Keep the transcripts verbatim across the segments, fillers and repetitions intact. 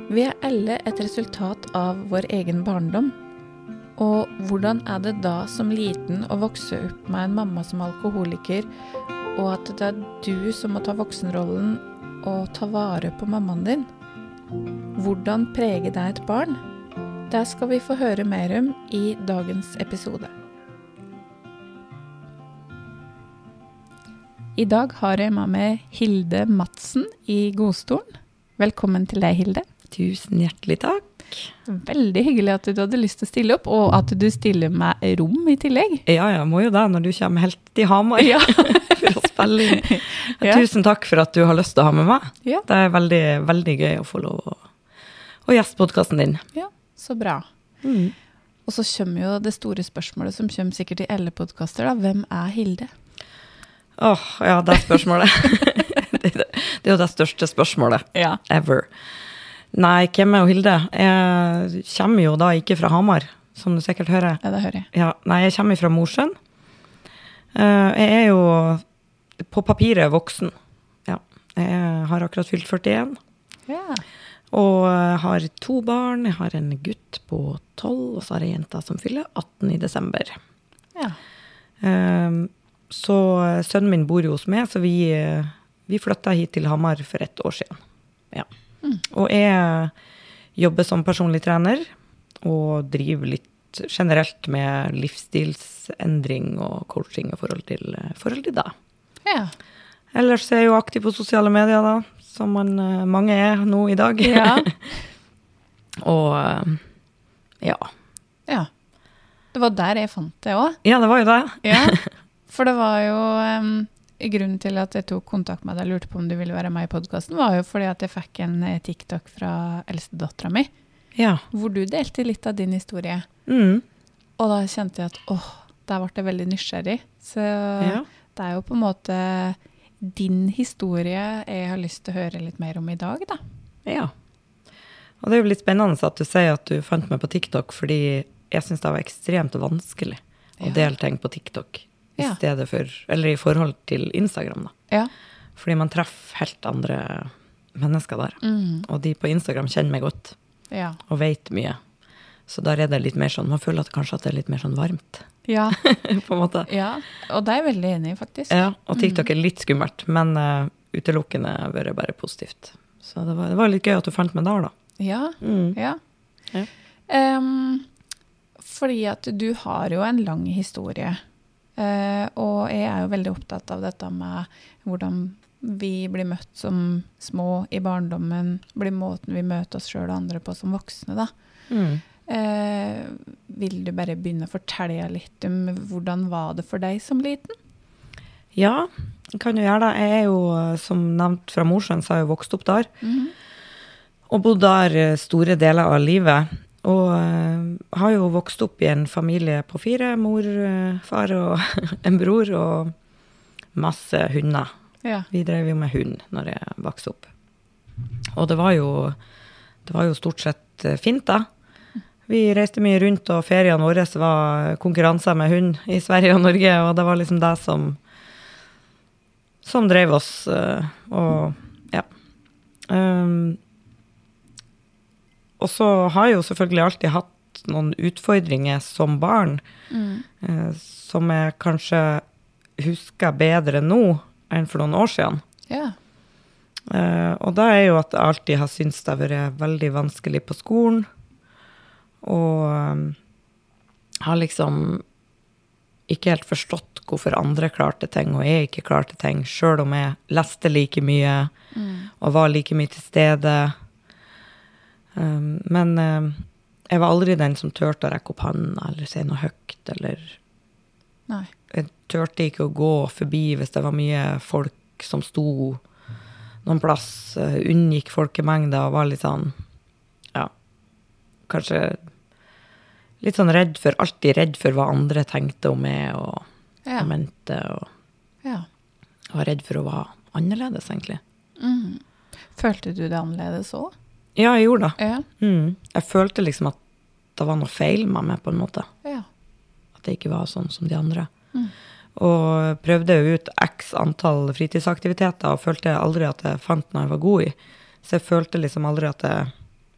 Vi er alle et resultat av vår egen barndom. Og hvordan er det da som liten å vokse opp med en mamma som alkoholiker, og at det er du som må ta voksenrollen og ta vare på mammaen din? Hvordan preger det et barn? Det skal vi få høre mer om i dagens episode. I dag har jeg med meg Hilde Madsen i Godstolen. Velkommen til deg, Hilde. Tusen hjertelig takk. Veldig hyggelig at du hadde lyst til å stille opp, og at du stiller med rom i tillegg. Ja, ja, må jo det når du kommer helt i Hamar ja. for å spille inn. Ja. Tusen takk for at du har lyst til å ha med meg. Ja. Det er veldig, veldig gøy å få lov å, å gjeste podcasten din. Ja, så bra. Mm. Og så kommer jo det store spørsmålet som kommer sikkert i alle podcaster da. Hvem er Hilde? Åh, oh, ja, det er spørsmålet. det, det, det er jo det største spørsmålet ja. ever. Nei, hvem er jo Hilde? Jeg kommer jo da ikke fra Hamar, som du sikkert hører. Ja, det hører jeg. Ja, nei, jeg kommer fra Mosjøen. Jeg er jo på papiret voksen. Ja, jeg har akkurat fylt førtien. Ja. Og har to barn. Jeg har en gutt på tolv, og så har jeg en jente som fyller atten i desember. Ja. Så sønnen min bor jo hos meg, så vi, vi flyttet hit til Hamar for ett år siden. Ja. Mm. Og jeg jobber som personlig trener og driver litt generelt med livsstilsendring og coaching i forhold til, forhold til det. Ja. Ellers er jeg jo aktiv på sosiale medier da, som man, mange er nå i dag. Ja. og ja. Ja. Det var der jeg fant det også. Ja, det var jo det. Ja, for det var jo... Um grunnen til at jeg tok kontakt med deg og lurte på om du ville være med i podcasten var jo fordi at jeg fikk en TikTok fra eldste datteren min, ja. hvor du delte litt av din historie. Mm. Og da kjente jeg at, åh, der ble jeg veldig nysgjerrig. Så ja. det er jo på en måte din historie jeg har lyst til å høre litt mer om i dag, da. Ja. Og det er jo litt spennende at du sier at du fant meg på TikTok, fordi jeg synes det var ekstremt vanskelig å ja. dele ting på TikTok. I Ja. stedet for, eller i forhold til Instagram da. Ja. Fordi man treffer helt andre mennesker der. Mm. Og de på Instagram kjenner meg godt. Ja. Og vet mye. Så der er det litt mer sånn, man føler at kanskje at det er litt mer sånn varmt. Ja. på en måte. Ja, og det er jeg veldig enig i faktisk. Ja, og TikTok er litt skummelt, men uh, utelukkende har vært bare positivt. Så det var, det var litt gøy at du fant meg der da. Ja, Mm. ja. Ja. Um, fordi at du har jo en lang historie. Uh, og jeg er jo veldig opptatt av dette med hvordan vi blir møtt som små i barndommen, blir måten vi møter oss selv og andre på som voksne da. Mm. Uh, vil du bare begynne å fortelle litt om hvordan var det for deg som liten? Ja, jeg kan jo gjøre det. Jeg er jo, som nevnt fra Mosjøen, så har jeg vokst opp der. Mm-hmm. Og bodd der store deler av livet. Og uh, har jo vokst opp i en familie på fire, mor, uh, far og en bror, og masse hunder. Ja. Vi drev jo med hund når jeg vokste opp. Og det var jo, det var jo stort sett uh, fint da. Vi reiste mye rundt, og feriene våre var konkurranser med hund i Sverige og Norge, og det var liksom det som, som drev oss. Uh, og ja. Um, Og så har jeg jo selvfølgelig alltid hatt noen utfordringer som barn, Mm. eh, som jeg kanskje husker bedre nå enn for noen år siden. Ja. Eh, og da er jo at jeg alltid har syntes det har vært veldig vanskelig på skolen, og um, har liksom ikke helt forstått hvorfor andre klarte ting, og jeg ikke klarte ting, selv om jeg leste like mye, Mm. og var like mye til stede. Um, men um, jeg var aldri den som tørte å rekke opp hånden eller si noe høyt, eller Nei. jeg tørte ikke å gå forbi hvis det var mye folk som sto noen plass, uh, unngikk folkemengder og var litt sånn, ja, kanskje litt sånn redd for, alltid redd for hva andre tenkte om meg og, Ja. og mente, og Ja. var redd for å være annerledes egentlig. Mm. Følte du det annerledes også? Ja, jeg gjorde det. Ja. Mm. Jeg følte liksom at det var noe feil med meg på en måte. Ja. At det ikke var sånn som de andre. Mm. Og prøvde ut x antall fritidsaktiviteter, og følte aldri at jeg fant noe jeg var god i. Så jeg følte liksom aldri at jeg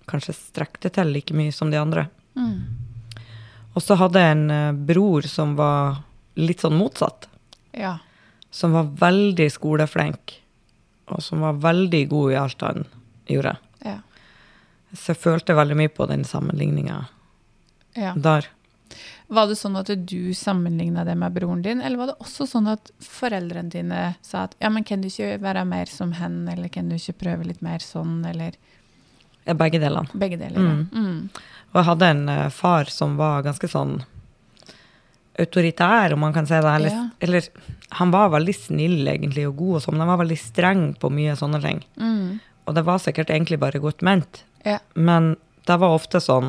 kanskje strekte til like mye som de andre. Mm. Og så hadde jeg en uh, bror som var litt sånn motsatt. Ja. Som var veldig skoleflenk, og som var veldig god i alt han gjorde. Ja. Så jeg følte veldig mye på den sammenligningen Ja. der. Var det sånn at du sammenlignet det med broren din, eller var det også sånn at foreldrene dine sa at, ja, men kan du ikke være mer som henne, eller kan du ikke prøve litt mer sånn, eller? Ja, begge delene. Begge deler, Mm. ja. Mm. Og jeg hadde en uh, far som var ganske sånn autoritær, om man kan si det. Eller, Ja. eller han var veldig snill egentlig og god og sånn, men han var veldig streng på mye sånne ting. Mm. Og det var sikkert egentlig bare godt ment. Ja. Men det var ofte sånn,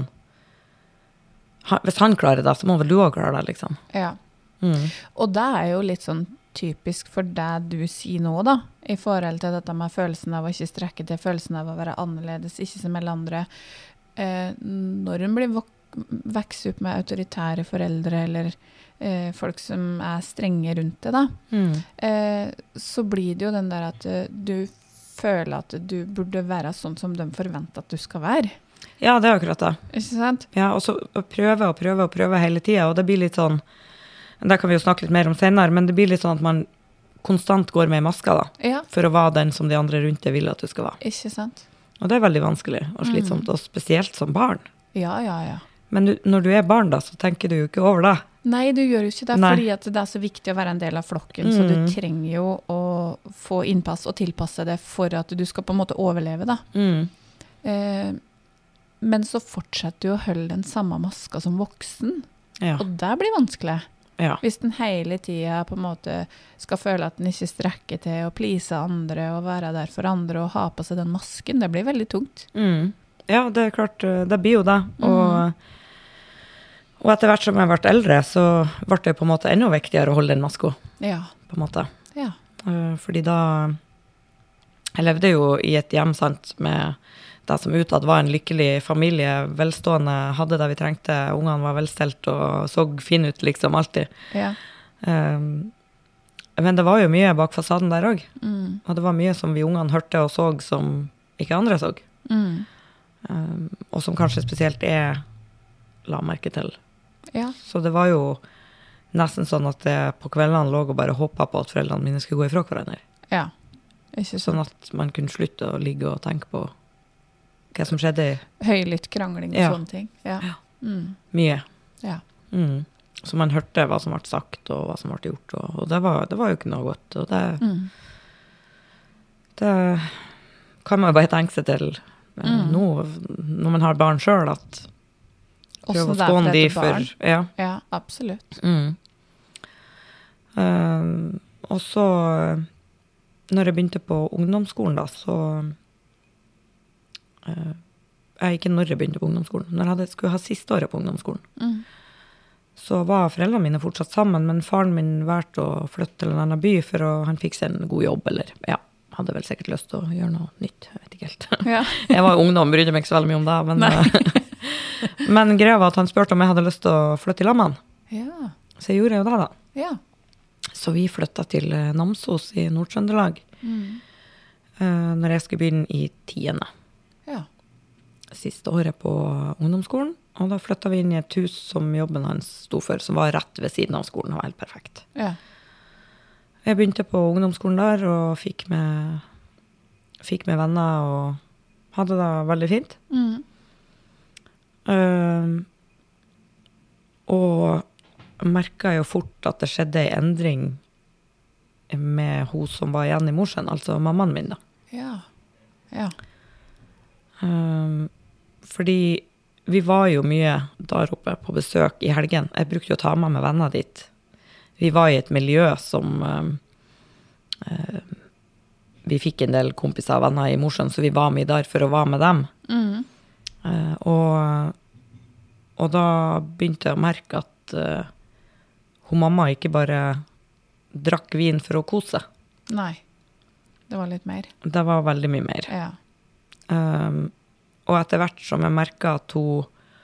han, hvis han klarer det, så må vel du også klare det, liksom. Ja. Mm. Og det er jo litt sånn typisk for det du sier nå da, i forhold til dette med følelsen av å ikke strekke til, følelsen av å være annerledes, ikke som alle andre. Eh, når en blir vok vokser opp med autoritære foreldre, eller eh, folk som er strenge rundt det da, Mm. eh, så blir det jo den der at eh, du føler at du burde være sånn som de forventer at du skal være. Ja, det er akkurat det. Ikke sant? Ja, og så prøve og prøve og prøve hele tiden, og det blir litt sånn, det kan vi jo snakke litt mer om senere, men det blir litt sånn at man konstant går med i maska da, Ja, for å være den som de andre rundt deg vil at du skal være. ikke sant? Og det er veldig vanskelig og slitsomt, og spesielt som barn. Ja, ja, ja. Men du, når du er barn da, så tenker du jo ikke over det. Nei, du gjør jo ikke det, Nei. fordi at det er så viktig å være en del av flokken, så du Mm. trenger jo å få innpass og tilpasse det for at du skal på en måte overleve da. Mm. Eh, men så fortsetter du å holde den samme maska som voksen, Ja. og det blir vanskelig. Ja. Hvis den hele tiden på en måte skal føle at den ikke strekker til å please andre og være der for andre og ha på seg den masken, det blir veldig tungt. Mm. Ja, det er klart, det blir jo det. Og, og etter hvert som jeg ble eldre, så ble det på en måte enda viktigere å holde den maska, Ja, på en måte. ja, Eh, Fordi da, jeg levde jo i et hjem, sant, med det som utad var en lykkelig familie, velstående, hadde det vi trengte, ungene var velstelt og så fin ut liksom alltid. ja. Eh, Men det var jo mye bak fasaden der også. Mm, Og det var mye som vi ungene hørte og så som ikke andre så. mm, Um, og som kanskje spesielt er la merke til. ja, Så det var jo nesten sånn at jeg på kveldene lå og bare håpet på at foreldrene mine skulle gå ifra hverandre. ja. Ikke Sånn sant. at man kunne slutte å ligge og tenke på hva som skjedde Høylytt krangling og Ja. sånne ting. Ja. Mm, mye. ja. Mm. Så man hørte hva som ble sagt og hva som ble gjort, og, og det, var, det var jo ikke noe godt. Og det, Mm, det kan man jo bare tenke seg til eh, Mm. nå, når man har barn selv, at prøve Også å det er skåne for de et barn. for... Ja. Ja, absolutt. Mm. Um, og så, når jeg begynte på ungdomsskolen da, så uh, jeg ikke når jeg begynte på ungdomsskolen, når jeg hadde, skulle ha siste året på ungdomsskolen, Mm, så var foreldrene mine fortsatt sammen, men faren min valgte å flytte til en annen by for å, han fikk seg en god jobb, eller ja, hadde vel sikkert lyst til å gjøre noe nytt, jeg vet ikke helt. ja. Jeg var jo ungdom, brydde meg ikke så veldig mye om det, men, uh, men greia var at han spørte om jeg hadde lyst til å flytte i lag med han, Ja, så jeg gjorde jo det da. ja. Så vi flyttet til eh, Namsos i Nord-Trøndelag Mm, eh, når jeg skulle begynne i tiende. ja. Siste året på ungdomsskolen. Og da flyttet vi inn i et hus som jobben hans sto for, som var rett ved siden av skolen. Det var helt perfekt. Ja. Jeg begynte på ungdomsskolen der og fikk med, fikk med venner og hadde det veldig fint. Mm, Eh, og merket jo fort at det skjedde en endring med hun som var igjen i Mosjøen, altså mammaen min da. ja. Ja. Um, fordi vi var jo mye der oppe på besøk i helgen. Jeg brukte jo å ta med med venner dit. Vi var i et miljø som um, uh, vi fikk en del kompiser og venner i Mosjøen, så vi var med der for å være med dem. Mm, Uh, og, og da begynte jeg å merke at uh, hun mamma ikke bare drakk vin for å kose. nei. Det var litt mer. Det var veldig mye mer. Ja. Um, og etter hvert som jeg merket at hun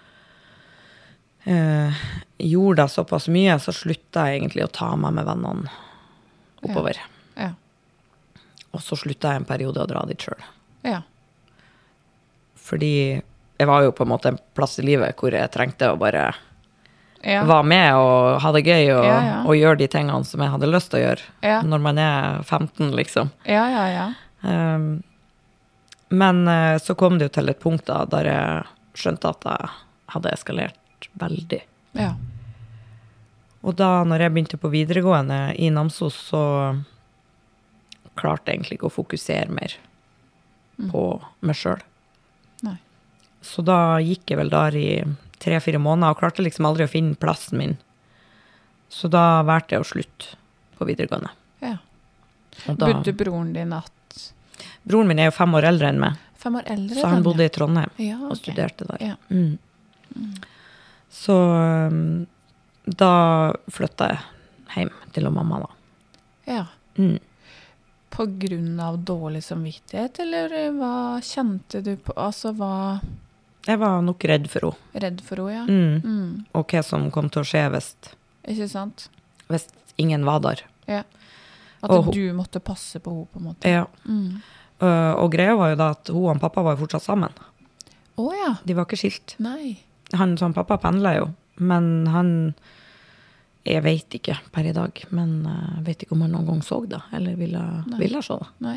uh, gjorde det såpass mye, så sluttet jeg egentlig å ta meg med vennene oppover. Ja. Og så sluttet jeg en periode å dra dit selv. Ja. Fordi jeg var jo på en måte en plass i livet hvor jeg trengte å bare Ja. være med og ha det gøy og, Ja, ja. og gjøre de tingene som jeg hadde lyst til å gjøre Ja. når man er femten, liksom. Ja, ja, ja. Um, men uh, så kom det jo til et punkt da, der jeg skjønte at jeg hadde eskalert veldig. Ja. Og da, når jeg begynte på videregående i Namsos, så klarte jeg egentlig ikke å fokusere mer Mm. på meg selv. Nei. Så da gikk jeg vel der i tre-fire måneder, og klarte liksom aldri å finne plassen min. Så da valgte jeg å slutte på videregående. Ja. Og da, Bodde broren din at broren min er jo fem år eldre enn meg, fem år eldre? så han den, bodde i Trondheim ja, og ok. studerte der. Ja. Mm. Så um, da flyttet jeg hjem til mamma da. Ja. Mm. På grunn av dårlig samvittighet, eller hva kjente du på? Altså, hva Jeg var nok redd for henne. redd for henne, ja? Mm. Mm. Og hva som kom til å skje hvis, Ikke sant? hvis ingen var der. Ja. At Og hun- du måtte passe på henne, på en måte. Ja. Mm. Uh, og greia var jo da at hun og pappa var jo fortsatt sammen. Å ja. De var ikke skilt. Nei. Han som pappa pendlet jo, men han, jeg vet ikke per i dag, men jeg uh, vet ikke om han noen gang så det, eller ville, Nei. ville så det. Nei.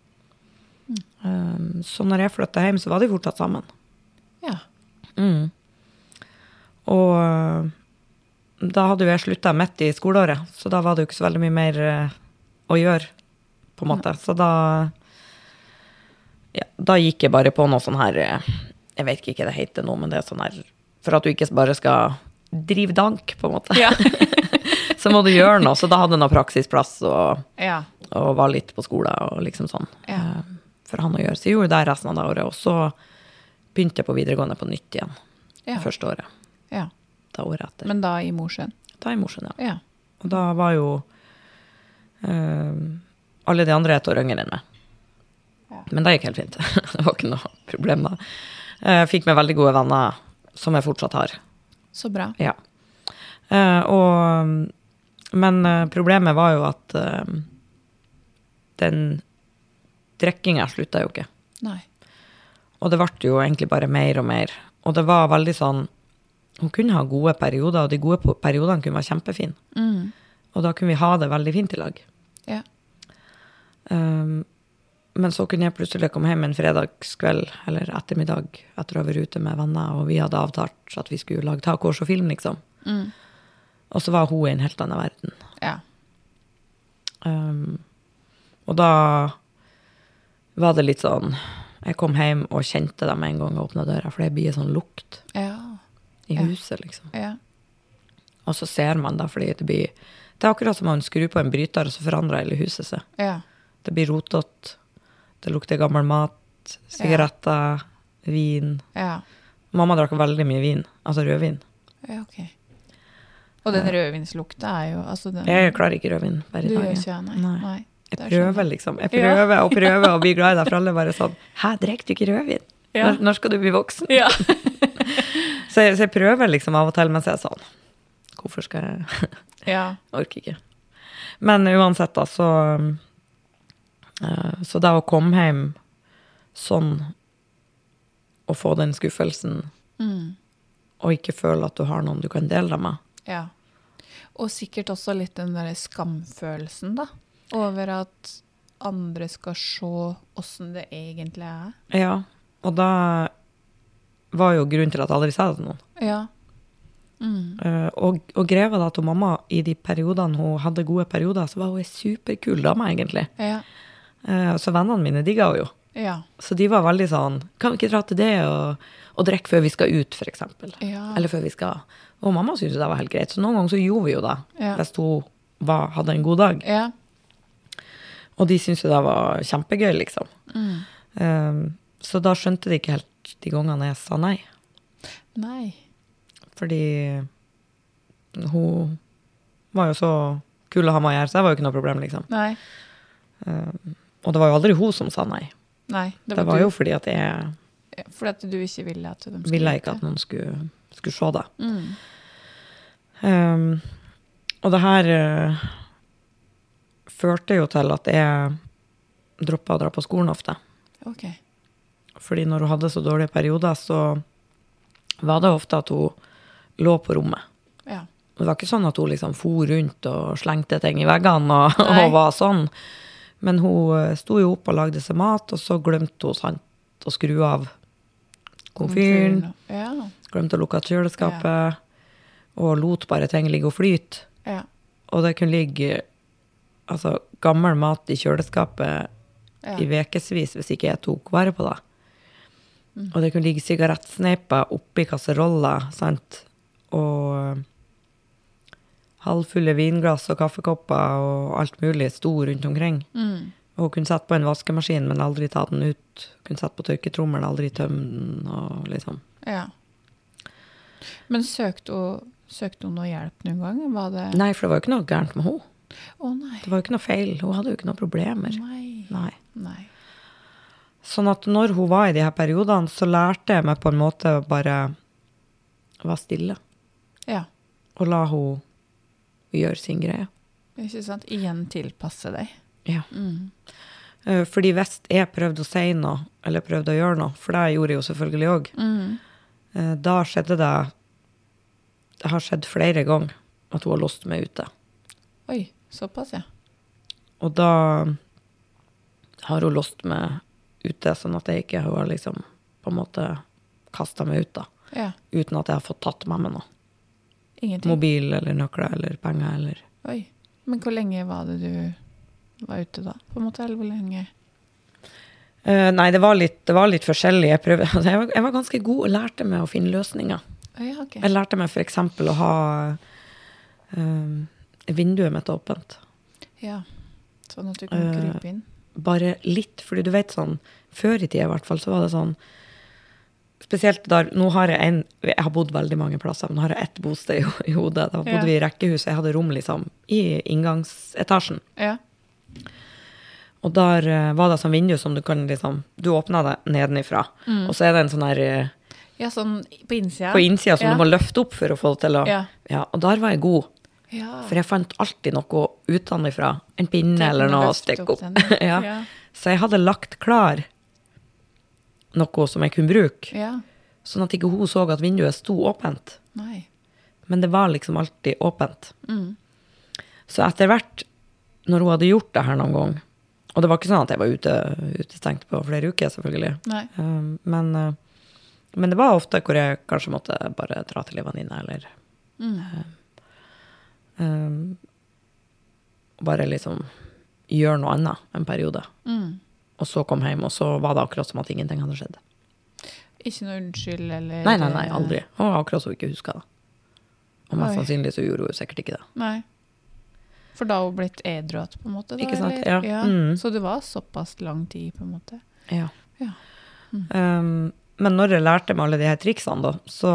Um, så når jeg flyttet hjem, så var de fortsatt sammen. Ja. Mm. Og uh, da hadde jo jeg sluttet midt i skoleåret, så da var det jo ikke så veldig mye mer uh, å gjøre, på en måte. Så da, ja, da gikk jeg bare på noe sånn her, uh, jeg vet ikke hva det heter nå, men det er sånn her, for at du ikke bare skal drive dank, på en måte. Ja. Så må du gjøre noe, så da hadde jeg noe praksisplass, og, Ja. og var litt på skole, og liksom sånn, Ja. uh, for han å gjøre. Så jeg gjorde det resten av det året, og så begynte jeg på videregående på nytt igjen, Ja. det første året, Ja. da året etter. Men da i Mosjøen. Da i Mosjøen, ja. Ja. Og da var jo eh, alle de andre et år yngre enn meg. Ja. Men det gikk helt fint. Det var ikke noe problem da. Jeg fikk meg veldig gode venner, som jeg fortsatt har. Så bra. Ja. Eh, og, men eh, problemet var jo at eh, den drekkinga sluttet jo ikke. Nei. Og det ble jo egentlig bare mer og mer. Og det var veldig sånn, hun kunne ha gode perioder, og de gode po- periodene kunne være kjempefine. Mm. Og da kunne vi ha det veldig fint i lag. Ja. Um, men så kunne jeg plutselig komme hjem en fredagskveld, eller ettermiddag, etter å ha vært ute med venner, og vi hadde avtalt at vi skulle lage takårs og film, liksom. Mm. Og så var hun i en helt annen verden. Ja. Um, og da var det litt sånn, jeg kom hjem og kjente dem en gang og åpnet døra, for det blir sånn lukt Ja. i Ja. huset, liksom. Ja. Og så ser man da, fordi det blir, det er akkurat som man skrur på en bryter, og så forandrer hele huset seg. Ja. Det blir rotet, det lukter gammel mat, sigaretter, vin. Ja. Mamma drakk veldig mye vin, altså rødvin. Ja, ok. Og den rødvinslukta er jo altså den, Jeg klarer ikke rødvin hver Du dag. gjør ja. ikke, nei. Nei. nei. Jeg Det er prøver sånn. liksom, jeg Ja. prøver og prøver å bli glad i deg, for alle bare sånn, hæ, drikker du ikke rødvin? Ja. Når, når skal du bli voksen? Ja. Så jeg, så jeg prøver liksom av og til, mens jeg er sånn, hvorfor skal jeg, Ja. jeg orker ikke. Men uansett da, så, uh, så da å komme hjem sånn, og få den skuffelsen, Mm. og ikke føle at du har noen du kan dele det med. Ja. Og sikkert også litt den der skamfølelsen, da. Over at andre skal se hvordan det egentlig er. Ja, og da var jo grunnen til at jeg aldri sa det til noen. Ja. Mm. Uh, og, og greia var da at hun mamma, i de periodene hun hadde gode perioder, så var hun en superkul dame, egentlig. Ja. Uh, så vennene mine digga hun jo. Ja. Så de var veldig sånn, kan vi ikke dra til det og, og drikke før vi skal ut, for eksempel? Ja. Eller før vi skal. Og mamma syntes det var helt greit, så noen ganger så gjorde vi jo det, Ja. hvis hun var, hadde en god dag. Ja. Og de syntes jo det var kjempegøy, liksom. Mm. Um, så da skjønte de ikke helt de gangene jeg sa nei. Nei. Fordi hun var jo så kul å ha med å gjøre, så det var jo ikke noe problem, liksom. Nei. Um, og det var jo aldri hun som sa nei. Nei. Det var, jo fordi at jeg Fordi at du ikke ville at de skulle ville vite. ikke at noen skulle, skulle se det. Mm. Um, og det her uh, førte jo til at jeg droppet å dra på skolen ofte. Ok. Fordi når hun hadde så dårlige perioder, så var det ofte at hun lå på rommet. Ja. Det var ikke sånn at hun liksom for rundt og slengte ting i veggene og, og var sånn. Men hun sto jo opp og lagde seg mat, og så glemte hun sant, å skru av komfyren. Ja. Glemte å lukke kjøleskapet, ja. Og lot bare ting ligge og flyte. Ja. Og det kunne ligge altså, gammel mat i kjøleskapet ja. I vekesvis hvis ikke jeg tok vare på det. Mm. Og det kunne ligge sigarettsneiper oppi kasseroller, sant? Og halvfulle vinglass og kaffekopper og alt mulig sto rundt omkring. Mm. Og hun kunne sette på en vaskemaskin, men aldri ta den ut. Kunne sette på tørketrommelen, aldri tømme den, og liksom. Ja. Men søkte hun, søkte hun noe hjelp noen gang? Var det... Nei, for det var jo ikke noe gærent med henne. Å nei. Det var jo ikke noe feil. Hun hadde jo ikke noe problemer. Nei. Nei. Nei. Sånn at når hun var i de her periodene, så lærte jeg meg på en måte bare være stille. Ja. Og la hun gjøre sin greie. Ikke sant? Igjen tilpasse deg. Ja. Mm. Fordi hvis jeg prøvde å si noe, eller prøvde å gjøre noe, for det gjorde jeg jo selvfølgelig også, mm. da skjedde det, det har skjedd flere ganger at hun har låst meg ute. Oi, såpass, ja. Og da har hun låst meg ute, sånn at jeg ikke har liksom på en måte kastet meg ut da, ja. Uten at jeg har fått tatt med meg noe. Ingenting? Mobil, eller nøkler, eller penger, eller... Oi, men hvor lenge var det du... var ute da, på en måte, eller hvor lenge? Uh, nei, det var, litt, det var litt forskjellig. Jeg, prøvde, altså, jeg, var, jeg var ganske god og lærte meg å finne løsninger. Oh, ja, okay. Jeg lærte meg for eksempel å ha uh, vinduet mitt åpent. Ja, sånn at du kan uh, krype inn. Bare litt, fordi du vet sånn, før i tiden i hvert fall, så var det sånn, spesielt der, nå har jeg en, jeg har bodd veldig mange plasser, men nå har jeg ett bosted i, i hodet. Da bodde ja. Vi i rekkehuset, jeg hadde rom liksom i inngangsetasjen. Ja. Og der uh, var det sånn vindu som du kan liksom, du åpner det nedenifra, mm. og så er det en sånn her... Uh, ja, sånn på innsida. På innsida, som ja. Du må løfte opp for å få det til å... Ja. Ja, og der var jeg god. Ja. For jeg fant alltid noe utenifra, en pinne eller noe å stikke opp. opp. ja. Ja. Så jeg hadde lagt klar noe som jeg kunne bruke, ja. Sånn at ikke hun så at vinduet sto åpent. Nei. Men det var liksom alltid åpent. Mm. Så etter hvert, når hun hadde gjort det her noen gang, og det var ikke sånn at jeg var ute, utestengt på flere uker, selvfølgelig. Nei. Um, men, uh, men det var ofte hvor jeg kanskje måtte bare dra til en venninne, eller mm. uh, um, bare liksom gjøre noe annet en periode. Mm. Og så kom hjem, og så var det akkurat som at ingenting hadde skjedd. Ikke noe unnskyld, eller... Nei, nei, nei, aldri. Og akkurat så hun ikke husker det. Og mest Oi. Sannsynlig så gjorde hun sikkert ikke det. Nei. For da har hun blitt edruat, på en måte, da? Ikke sant, eller? ja. ja. Mm. Så det var såpass lang tid, på en måte? Ja. ja. Mm. Um, men når jeg lærte meg alle de her triksene, da, så...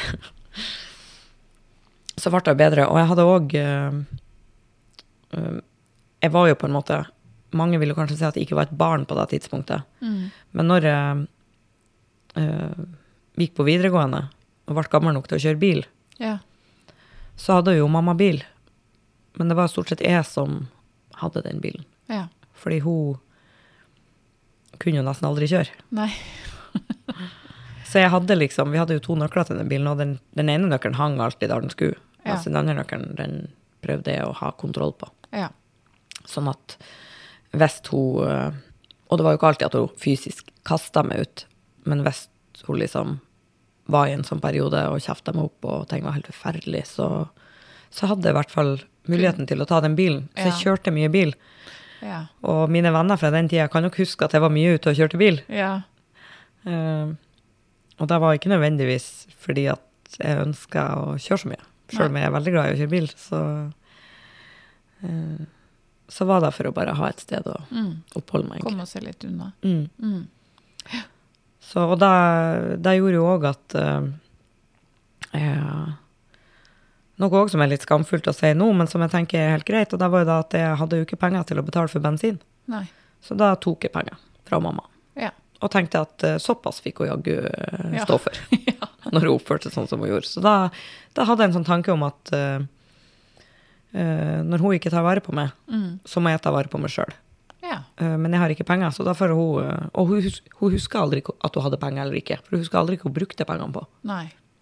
så ble det bedre. Og jeg hadde også... Uh, uh, jeg var jo på en måte... Mange ville kanskje si at jeg ikke var et barn på det tidspunktet. Mm. Men når jeg uh, gikk på videregående, og ble gammel nok til å kjøre bil, ja. Så hadde jo mamma bil. Men det var stort sett jeg som hadde den bilen. Ja. Fordi hun kunne jo nesten aldri kjøre. Nei. Så jeg hadde liksom, vi hadde jo to nøkler til den bilen, og den, den ene nøkkelen hang alltid der den skulle. Ja. Altså den andre nøkkelen, den prøvde jeg å ha kontroll på. Ja. Sånn at hvis hun, og det var jo ikke alltid at hun fysisk kastet meg ut, men hvis hun liksom var i en sånn periode og kjeftet meg opp, og ting var helt forferdelig, så, så hadde jeg i hvert fall muligheten til å ta den bilen. Så jeg kjørte mye bil. Ja. Og mine venner fra den tiden kan nok huske at jeg var mye ute og kjørte bil. Ja. Uh, og det var ikke nødvendigvis fordi at jeg ønsket å kjøre så mye. Selv om jeg er veldig glad i å kjøre bil, så, uh, så var det for å bare ha et sted å mm. oppholde meg. Komme og se litt unna. Mm. Mm. Ja. Så, og det, det gjorde jo også at uh, jeg, noe også som er litt skamfullt å si nå, men som jeg tenker er helt greit, og det var jo da at jeg hadde jo ikke penger til å betale for bensin. Nei. Så da tok jeg penger fra mamma. Ja. Og tenkte at uh, såpass fikk hun jaggu uh, ja. stå for, ja. når hun oppførte sånn som hun gjorde. Så da, da hadde jeg en sånn tanke om at uh, uh, når hun ikke tar vare på meg, mm. så må jeg ta vare på meg selv. Ja. Uh, men jeg har ikke penger, så derfor hun, uh, og hun, hus, hun husker aldri at hun hadde penger eller ikke, for hun husker aldri hva hun brukte pengene på. Nei.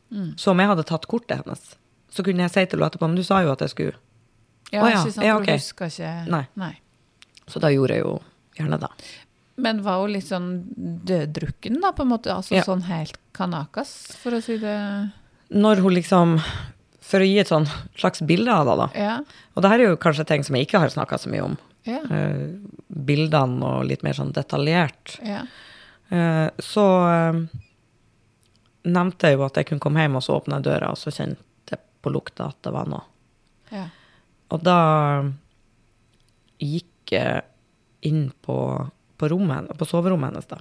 Mm. Så om jeg hadde tatt kortet hennes, så kunne jeg si til henne etterpå, men du sa jo at jeg skulle. Ja, Å ja, ikke sant, ja, for ok. du husker ikke... Nei. Nei. Så da gjorde jeg jo gjerne det. Men var hun litt sånn døddrukken da, på en måte? Altså Ja. sånn helt kanakas, for å si det... Når hun liksom, for å gi et sånn slags bilde av det da, Ja, og det her er jo kanskje ting som jeg ikke har snakket så mye om, ja, eh, bildene og litt mer sånn detaljert, ja. eh, så eh, nevnte jeg jo at jeg kunne komme hjem og så åpne døra, og så kjente jeg på lukta at det var noe. Ja. Og da gikk jeg inn på, på rommet, på soverommet hennes da.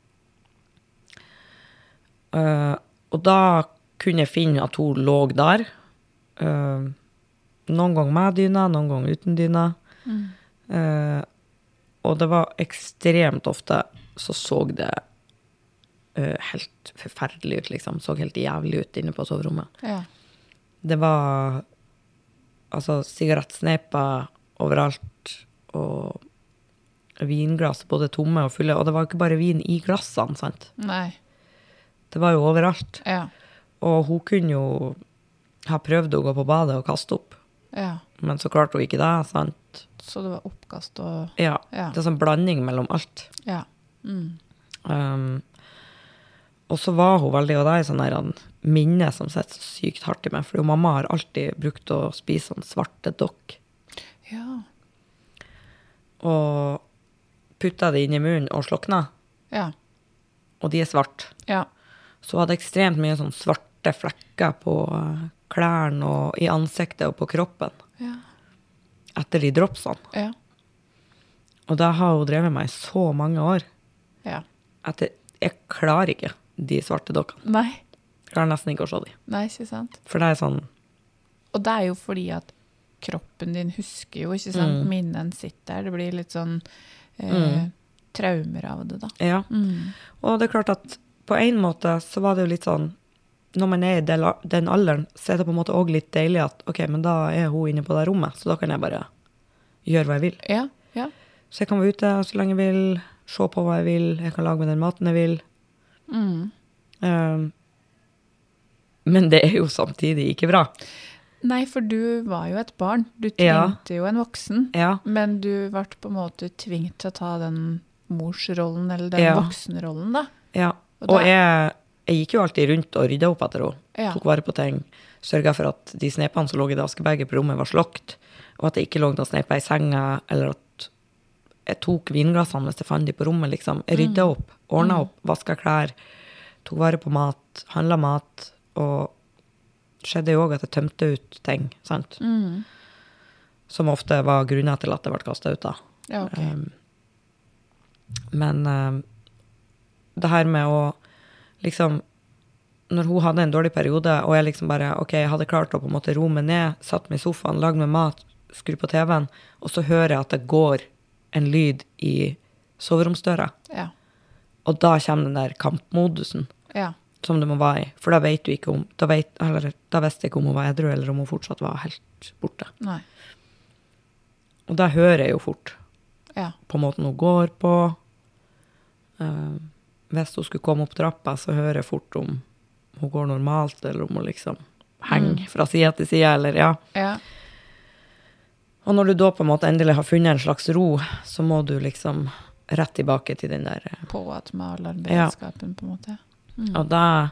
Uh, og da kunne jeg finne at hun lå der. Uh, noen gang med dyna, noen gang uten dyna. Mm. Uh, og det var ekstremt ofte så så det uh, helt forferdelig ut, liksom. Så helt jævlig ut inne på soverommet. Ja. Det var altså sigarettsneper overalt, og vinglass både tomme og fulle, og det var ikke bare vin i glassene, sant? Nei. Det var jo overalt. Ja. Og hun kunne jo ha prøvd å gå på badet og kaste opp, Ja. men så klarte hun ikke det, sant? Så det var oppkast og... Ja, Ja. det er sånn blanding mellom alt. Ja. Mm. Um, og så var hun veldig, og det er sånn her en minne som sitter så sykt hardt i meg, for mamma har alltid brukt å spise sånn svarte dokk, Ja. og putta det inn i munnen og slokna, Ja. og de er svart. Ja. Så hun hadde ekstremt mye sånn svarte flekker på eh, klærne og i ansiktet og på kroppen, Ja. etter de dropsene. Ja. Og da har hun drevet meg i så mange år, Ja. at jeg, jeg klarer ikke de svarte dokkene. Nei. Jeg klarer nesten ikke å se de. Nei, ikke sant? For det er sånn, Og det er jo fordi at kroppen din husker jo, ikke sant? Mm. Minnen sitter der. Det blir litt sånn eh, Mm. traumer av det da. ja. Mm. Og det er klart at på en måte så var det jo litt sånn, når man er i den, den alderen, så er det på en måte også litt deilig at, ok, men da er hun inne på det rommet, så da kan jeg bare gjøre hva jeg vil. Ja, ja. Så jeg kan være ute så lenge jeg vil, se på hva jeg vil, jeg kan lage med den maten jeg vil. Mm. Um, men det er jo samtidig ikke bra. Nei, for du var jo et barn. Du Ja. trengte jo en voksen. Ja, Men du ble på en måte tvingt til å ta den morsrollen, eller den Ja. voksenrollen da. ja. Og Og da- jeg, jeg gikk jo alltid rundt og rydda opp etter henne. Ja. Tok vare på ting, sørget for at de snepene som lå i det askebeget på rommet var slokt, og at det ikke lå noen sneper i senga, eller at jeg tok vinglassene hvis jeg fant de på rommet, liksom. Jeg rydda opp, ordna opp, vaska klær, tok vare på mat, handla mat, og skjedde jo også at jeg tømte ut ting, sant? Mm. Som ofte var grunner til at det ble kastet ut da. Ja, ok. Um, men um, det her med å liksom, når hun hadde en dårlig periode, og jeg liksom bare, ok, jeg hadde klart å på en måte roe meg ned, satt meg i sofaen, lagd med mat, skru på T V-en, og så hører jeg at det går en lyd i soveromsdøra, Ja. og da kommer den der kampmodusen Ja. som du må være i, for da vet du ikke om, da, vet, eller, da visste jeg ikke om hun var edru, eller om hun fortsatt var helt borte. Nei. Og da hører jeg jo fort Ja. på måten hun går på. Uh, hvis hun skulle komme opp trappa, så hører jeg fort om hun går normalt, eller om hun liksom henger fra side til side, eller ja. Ja. Og når du da på en måte endelig har funnet en slags ro, så må du liksom rett tilbake til den der. eh, På at med alarmberedskapen, på en måte. Mm. Og da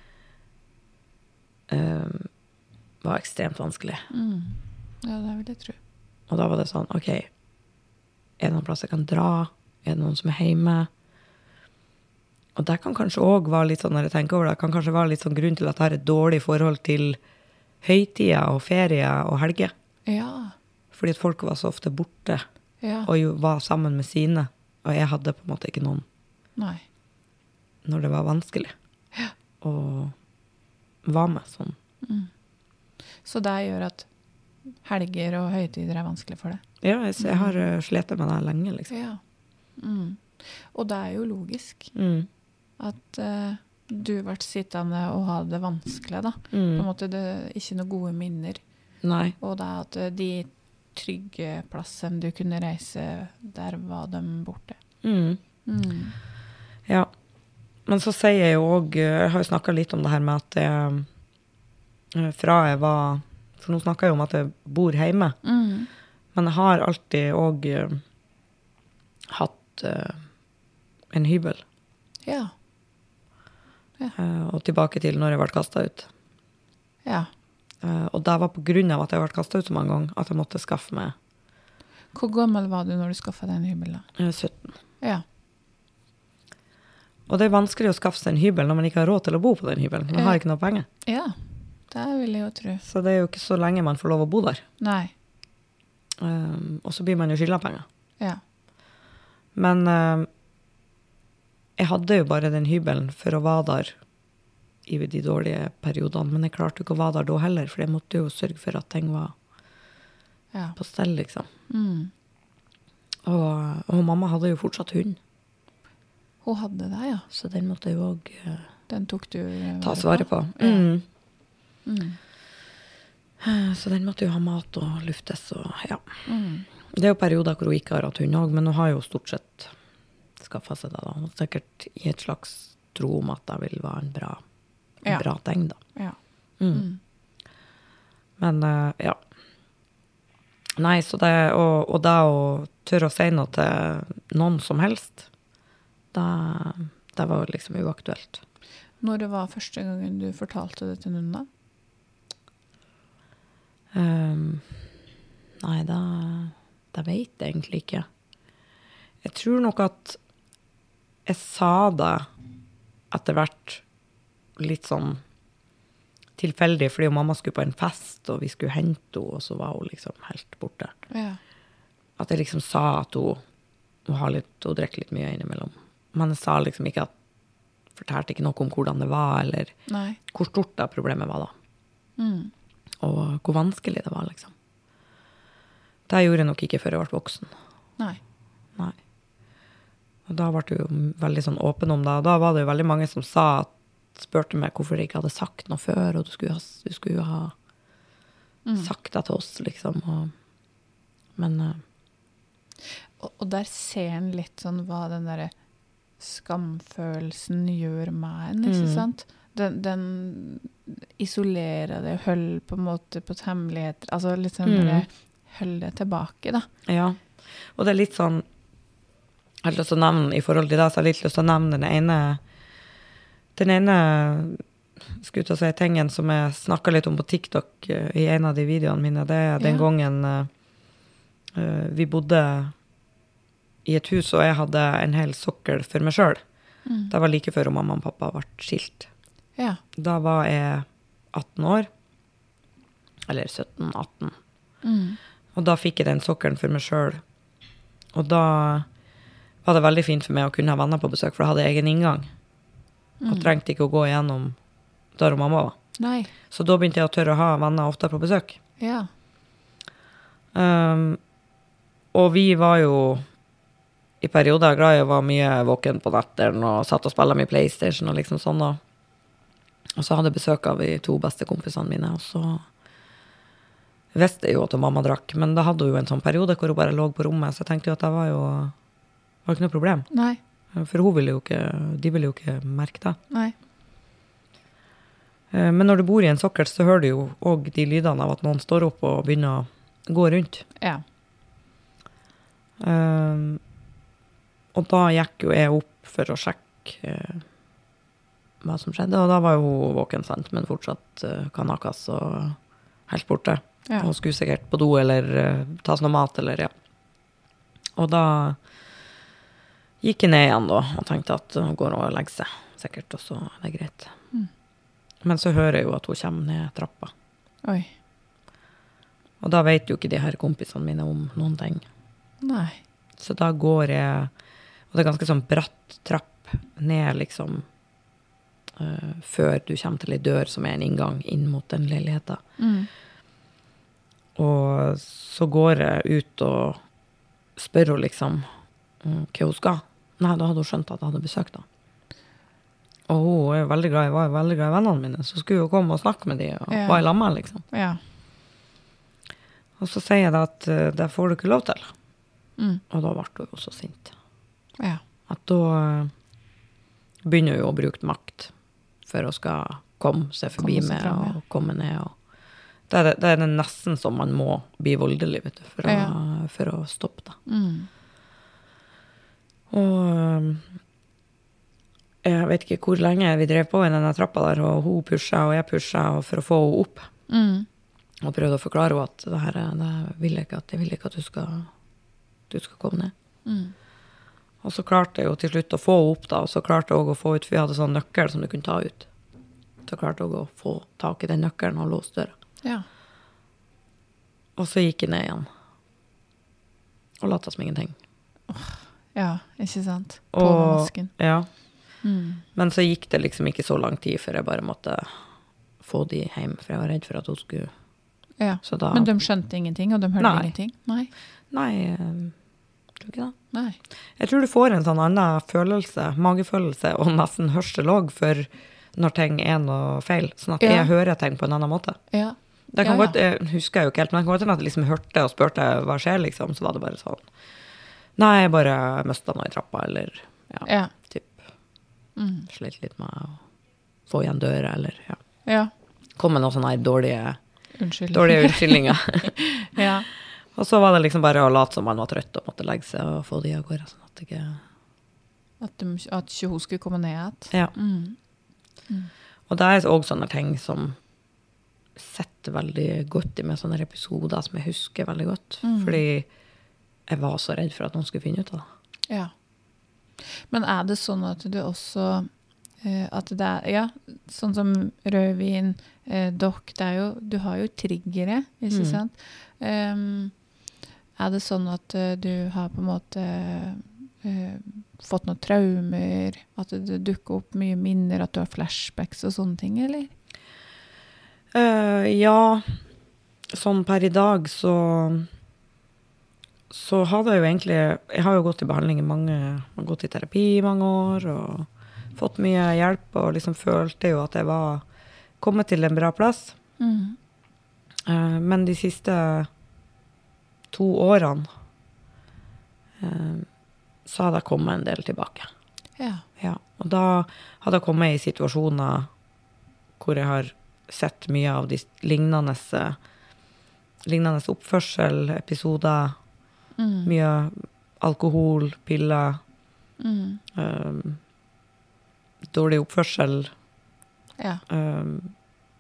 uh, var ekstremt vanskelig. Mm. Ja, det vil jeg tro. Og da var det sånn, ok, er det noen plass jeg kan dra? Er det noen som er hjemme? Og det kan kanskje også være litt sånn, når jeg tenker over det, kan kanskje være litt sånn grunn til at jeg har et dårlig forhold til høytider og ferier og helger. Ja. Fordi at folk var så ofte borte, Ja. og jo var sammen med sine. Og jeg hadde på en måte ikke noen Nei. når det var vanskelig. Ja. Og var med sånn. Så det gjør at helger og høytider er vanskelig for deg. Ja, jeg, jeg har uh, slet med det lenge, liksom. Ja. Mm. Og det er jo logisk Mm. at eh, du ble sittende og ha det vanskelig da. På en Mm. måte det er ikke noen gode minner. Nei. Og det er at eh, de trygge plassene du kunne reise, der var de borte. Mm. Mm. Ja, men så sier jeg jo også, jeg har jo snakket litt om det her med at jeg, eh, fra jeg var, for nå snakker jeg om at jeg bor hjemme, Mm. men jeg har alltid også eh, hatt eh, en hybel. Ja. Eh, og tilbake til når jeg ble kastet ut. Ja. Eh, og det var på grunn av at jeg ble kastet ut så mange ganger, at jeg måtte skaffe meg Hvor gammel var du når du skaffet deg en hybel da? eh, sytten. Ja. Og det er vanskelig å skaffe seg en hybel når man ikke har råd til å bo på den hybelen. Man har ikke noe penger. Ja, det vil jeg jo tro. Så det er jo ikke så lenge man får lov å bo der. Nei. Um, og så blir man jo skyldet penger. Ja. Men um, jeg hadde jo bare den hybelen for å være der i de dårlige periodene. Men jeg klarte ikke å være der da heller, for jeg måtte jo sørge for at ting var Ja. på stell, liksom. Mm. Og, og mamma hadde jo fortsatt hund, Hun hadde det, ja. så den måtte jeg jo også uh, Den tok du eh, ta vare svaret på. Ja. Mm. Mm. Uh, Så den måtte jo ha mat og luftes, og ja. Mm. Det er jo perioder hvor hun ikke har hatt hund også, men hun har jo stort sett skaffet seg det da. Hun er sikkert i et slags tro om at det vil være en bra, en Ja. bra ting da. Ja. Mm. Mm. Men uh, ja. Nei, så det, og, og da å tørre å si noe til noen som helst, det, det var jo liksom uaktuelt. Når det var første gangen du fortalte det til noen da? Um, nei, det, det vet jeg egentlig ikke. Jeg tror nok at jeg sa det etter hvert litt sånn tilfeldig, fordi mamma skulle på en fest, og vi skulle hente henne, og så var hun liksom helt borte. Ja. At jeg liksom sa at hun, hun har litt, hun drikker litt mye innimellom. Men jeg sa liksom ikke at, fortalte ikke noe om hvordan det var, eller Nei. hvor stort det problemet var da. Mm. Og hvor vanskelig det var, liksom. Det gjorde jeg nok ikke før jeg ble voksen. Nei. Nei. Og da ble jeg jo veldig sånn åpen om det. Og da var det jo veldig mange som sa at, spurte meg hvorfor jeg ikke hadde sagt noe før, og du skulle, ha, du skulle jo ha Mm. sagt det til oss, liksom. Og, men uh, Og, og der ser en litt sånn hva den der skamfølelsen gjør med en, ikke Mm. sant? Den, den isolerer det, holder på en måte på hemmeligheter, altså litt sånn Mm. der, holder det tilbake da. ja. Og det er litt sånn, jeg har lyst til å nevne, i forhold til det, så har jeg litt lyst til å nevne den ene, den ene, skulle til å si tingen som jeg snakket litt om på TikTok uh, i en av de videoene mine, det er den Ja. gangen uh, uh, vi bodde i et hus, og jeg hadde en hel sokkel for meg selv. Mm. Det var like før mamma og pappa ble skilt. Ja. Da var jeg atten år, eller sytten atten. Mm. Og da fikk jeg den sokkelen for meg selv. Og da var det veldig fint for meg å kunne ha venner på besøk, for da hadde jeg egen inngang. Og Mm. trengte ikke å gå gjennom der mamma var. Nei. Så da begynte jeg å tørre å ha venner ofte på besøk. Ja. Um, og vi var jo i perioder glad i å være mye våken på netteren og satt og spille med PlayStation og liksom sånn. Og, og så hadde jeg besøk av de to beste kompisene mine, og så visste jeg jo at mamma drakk, men da hadde hun jo en sånn periode hvor hun bare lå på rommet, så jeg tenkte jo at det var jo var ikke noe problem. Nei. For hun ville jo ikke, de ville jo ikke merke det. Nei. Eh, Men når du bor i en sokkel, så hører du jo også de lydene av at noen står opp og begynner å gå rundt. Ja. Um, og da gikk jo jeg opp for å sjekke eh, hva som skjedde, og da var jo hun våken, sant, men fortsatt eh, kanakas og helt borte. Ja. Og skulle sikkert på do eller eh, ta seg noe mat, eller ja. Og da gikk jeg ned igjen da, og tenkte at hun går og legger seg, sikkert, og så er det greit. Mm. Men så hører jeg jo at hun kommer ned trappa. Oi. Og da vet jo ikke de her kompisene mine om noen ting. Nei. Så da går jeg, og det er ganske sånn bratt trapp ned liksom, uh, før du kommer til en dør som er en inngang inn mot den leiligheten. Mm. Og så går jeg ut og spør henne liksom um, hva hun skal. Nei, da hadde hun skjønt at jeg hadde besøkt da. Og hun er jo veldig glad, jeg var jo veldig glad i vennene mine, så skulle hun komme og snakke med de, og Ja. var i lammet, liksom. Ja. Og så sier jeg da at uh, det får du ikke lov til. Mm. Og da ble hun jo så sint. Ja. At da uh, begynner hun jo å bruke makt for å skal komme seg forbi Komme seg med fram, ja. og komme ned. Og det, er, det, det er nesten som man må bli voldelig, vet du, for, Ja. å, for å stoppe det. Mm. Og um, jeg vet ikke hvor lenge vi drev på i denne trappa der, og hun pushet, og jeg pushet for å få henne opp. Mm. Og prøvde å forklare henne at det her, det vil jeg ikke at, jeg vil ikke at du skal, du skal komme ned. Mm. Og så klarte jeg jo til slutt å få henne opp da, og så klarte jeg også å få ut, for vi hadde sånn nøkkel som du kunne ta ut. Så klarte jeg også å få tak i den nøkkelen og låse døra. Ja. Og så gikk jeg ned igjen. Og latet som ingenting. Ja, ikke sant? På Og, med masken. ja. Mm. Men så gikk det liksom ikke så lang tid før jeg bare måtte få de hjem, for jeg var redd for at hun skulle... Ja. Så da... Men de skjønte ingenting, og de hørte Nei. ingenting? Nei. Nei, jeg tror ikke det. Nei. Jeg tror du får en sånn annen følelse, magefølelse, og nesten hørsel også for når ting er noe feil. Sånn at Ja. jeg hører ting på en annen måte. Ja. Det kan Ja, ja. godt, jeg husker jeg jo ikke helt, men det kan godt hende at jeg liksom hørte og spørte hva skjer, liksom, så var det bare sånn. Nei, jeg bare mistet noe i trappa, eller ja, Ja. typ, Mm. slitt litt med å få igjen døra, eller ja. Ja. Kom med noen sånne her dårlige, Unnskyld. dårlige unnskyldninger. Ja. Og så var det liksom bare å late som man var trøtt og måtte legge seg og få de av gårde, sånn at det ikke... At, de, at ikke hun skulle komme ned igjen. Ja. Mm. Og det er også sånne ting som setter veldig godt i med sånne episoder som jeg husker veldig godt. Mm. Fordi jeg var så redd for at noen skulle finne ut av det. Ja. Men er det sånn at du også eh, at det er, ja, sånn som rødvin, eh, dokk, det er jo, du har jo triggere, ikke Mm. sant? Um, er det sånn at eh, du har på en måte eh, fått noen traumer, at det dukker opp mye minner, at du har flashbacks og sånne ting, eller? Eh, ja, sånn per i dag så så hadde jeg jo egentlig, jeg har jo gått i behandling i mange, jeg har gått i terapi i mange år, og fått mye hjelp, og liksom følte jo at jeg var kommet til en bra plass. Mm. Eh, men de siste to årene eh, så hadde jeg kommet en del tilbake. Ja. Ja, og da hadde jeg kommet i situasjoner hvor jeg har sett mye av de lignende, lignende oppførsel, episoder, Mm. mye alkohol, piller, Mm. um, dårlig oppførsel, Ja. um,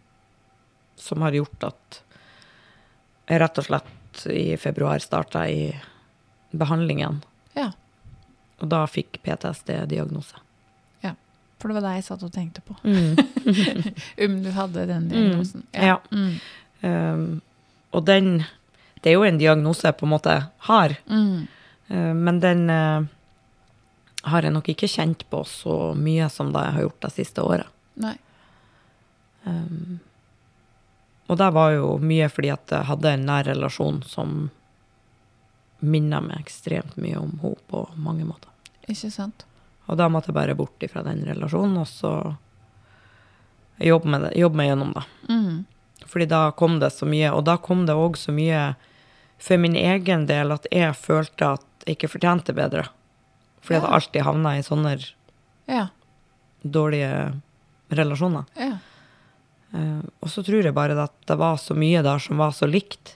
som har gjort at jeg rett og slett i februar startet i behandlingen. Ja. Og da fikk P T S D-diagnose. For det var det jeg satt og tenkte på. Mm. Om du hadde den diagnosen. Ja. Mm. Um, og den, det er jo en diagnose jeg på en måte har, Mm. uh, men den uh, har jeg nok ikke kjent på så mye som det jeg har gjort det siste året. Nei. Um, og det var jo mye fordi at jeg hadde en nær relasjon som minnet meg ekstremt mye om henne på mange måter. Ikke sant? Og da måtte jeg bare bort fra den relasjonen, og så jobbe med, det, jobbe med gjennom det. Mm. Fordi da kom det så mye, og da kom det også så mye for min egen del at jeg følte at jeg ikke fortjente bedre. Fordi Ja. jeg alltid havnet i sånne Ja. dårlige relasjoner. Ja. Uh, og så tror jeg bare at det var så mye der som var så likt,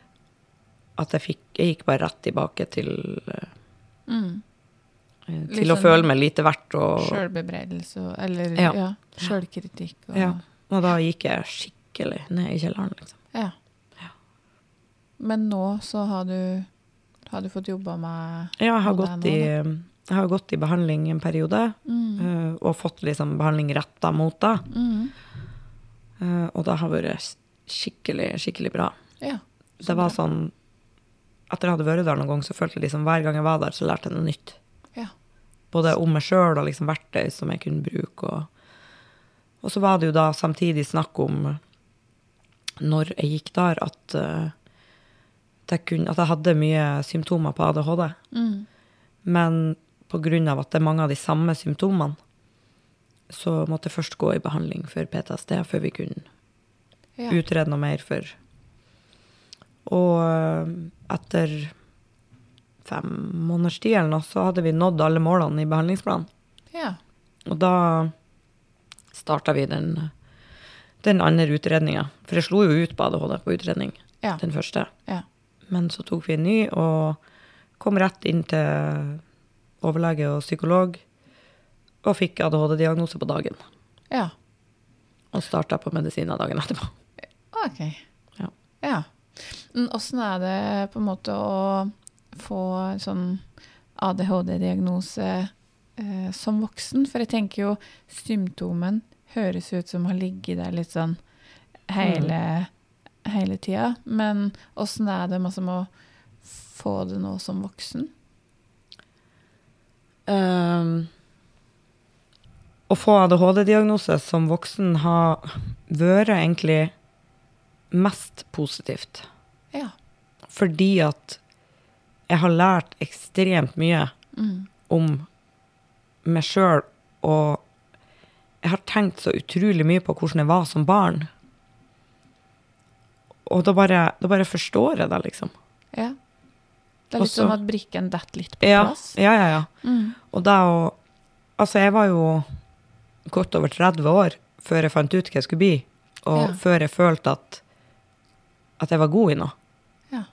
at jeg, fikk, jeg gikk bare rett tilbake til, uh, Mm. til Litt å sånn føle meg lite verdt. Og, Selvbebreidelse, og- eller ja. Ja. Selvkritikk. Og, ja, og da gikk jeg skikkelig ned i kjelleren, liksom. Ja. Ja. Men nå så har du, har du fått jobba med Ja, jeg har, med gått det i, nå, jeg har gått i behandling en periode, Mm. uh, og fått liksom behandling rettet mot det. Mm. Uh, og det har vært skikkelig, skikkelig bra. Ja. Det var sånn, etter jeg hadde vært der noen gang, så følte jeg liksom, hver gang jeg var der, så lærte jeg noe nytt. Ja. Både om meg selv og liksom verktøy som jeg kunne bruke. Og, og så var det jo da samtidig snakk om, når jeg gikk der, at, uh, jeg, kunne, at jeg hadde mye symptomer på A D H D. Mm. Men på grunn av at det er mange av de samme symptomene, så måtte jeg først gå i behandling for P T S D, før vi kunne Ja. utrede noe mer for. Og uh, etter fem måneders tid eller noe, så hadde vi nådd alle målene i behandlingsplanen. Ja. Og da startet vi den den andre utredningen. For jeg slo jo ut på A D H D på utredning, Ja. den første. Ja. Men så tok vi en ny, og kom rett inn til overlege og psykolog, og fikk A D H D-diagnose på dagen. Ja. Og startet på medisiner dagen etterpå. Ok. Ja. Ja. Men hvordan er det på en måte å få sånn A D H D-diagnose eh, som voksen? For jeg tenker jo, symptomen høres ut som har ligget der litt sånn hele, mm. hele tida. Men hvordan er det man som å få det nå som voksen? Um, å få A D H D-diagnose som voksen har vært egentlig mest positivt. Ja. Fordi at jeg har lært ekstremt mye mm. om meg selv, og jeg har tenkt så utrolig mye på hvordan jeg var som barn. Og da bare, da bare forstår jeg det, liksom. Ja. Det er litt Også, som at brikken detter litt på ja, plass. Ja, ja, ja. Mm. Og da, og, altså jeg var jo godt over tretti år før jeg fant ut hva jeg skulle bli, og ja. før jeg følte at, at jeg var god i noe. Ja.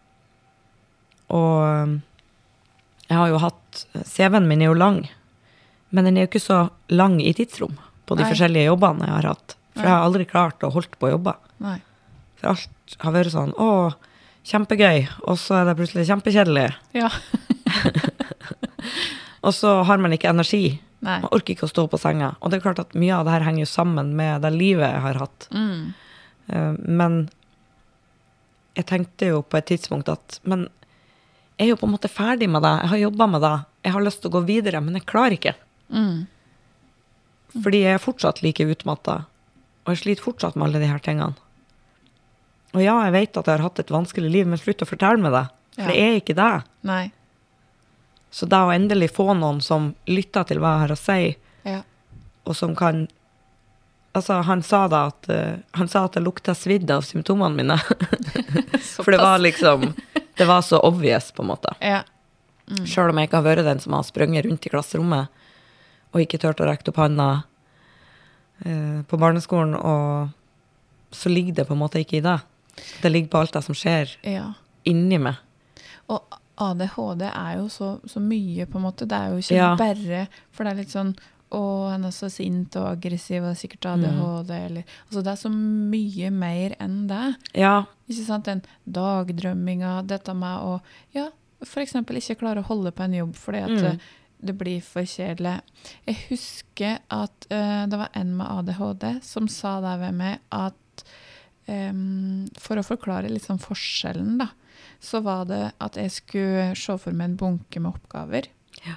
Og jeg har jo hatt, C V-en min er jo lang, men den er jo ikke så lang i tidsrom på de Nei. forskjellige jobbene jeg har hatt. For Nei. jeg har aldri klart å holde på å jobbe. Nei. For alt har vært sånn, å, kjempegøy, og så er det plutselig kjempekjedelig. Ja. Og så har man ikke energi. Nei. Man orker ikke å stå på senga. Og det er klart at mye av det her henger jo sammen med det livet jeg har hatt. Mm. Uh, men jeg tenkte jo på et tidspunkt at, men jeg er jo på en måte ferdig med det. Jeg har jobbet med det. Jeg har lyst til å gå videre, men jeg klarer ikke. Mm. Fordi jeg er fortsatt like utmattet. Og jeg sliter fortsatt med alle de her tingene. Og ja, jeg vet at jeg har hatt et vanskelig liv, men slutt å fortelle meg det. For Ja. det er ikke det. Nei. Så da å endelig få noen som lytter til hva jeg har å si, Ja. og som kan, altså han sa da at, uh, han sa at det lukta svidd av symptomene mine. For det var liksom, det var så obvious på en måte. Ja. Mm. Selv om jeg ikke har vært den som har sprunget rundt i klasserommet, og ikke tørt å rekke opp handa uh, på barneskolen, og så ligger det på en måte ikke i det. Det ligger på alt det som skjer Ja. inni meg. Og A D H D er jo så, så mye på en måte. Det er jo ikke Ja. bare, for det er litt sånn, å, han er så sint og aggressiv, og det er sikkert A D H D, mm. eller, altså det er så mye mer enn det. Ja. Ikke sant, den dagdrømminga, dette med å, ja, for eksempel ikke klare å holde på en jobb, fordi at mm. det blir for kjedelig. Jeg husker at uh, det var en med A D H D som sa det ved meg at um, for å forklare litt sånn forskjellen da, så var det at jeg skulle se for meg en bunke med oppgaver. Ja.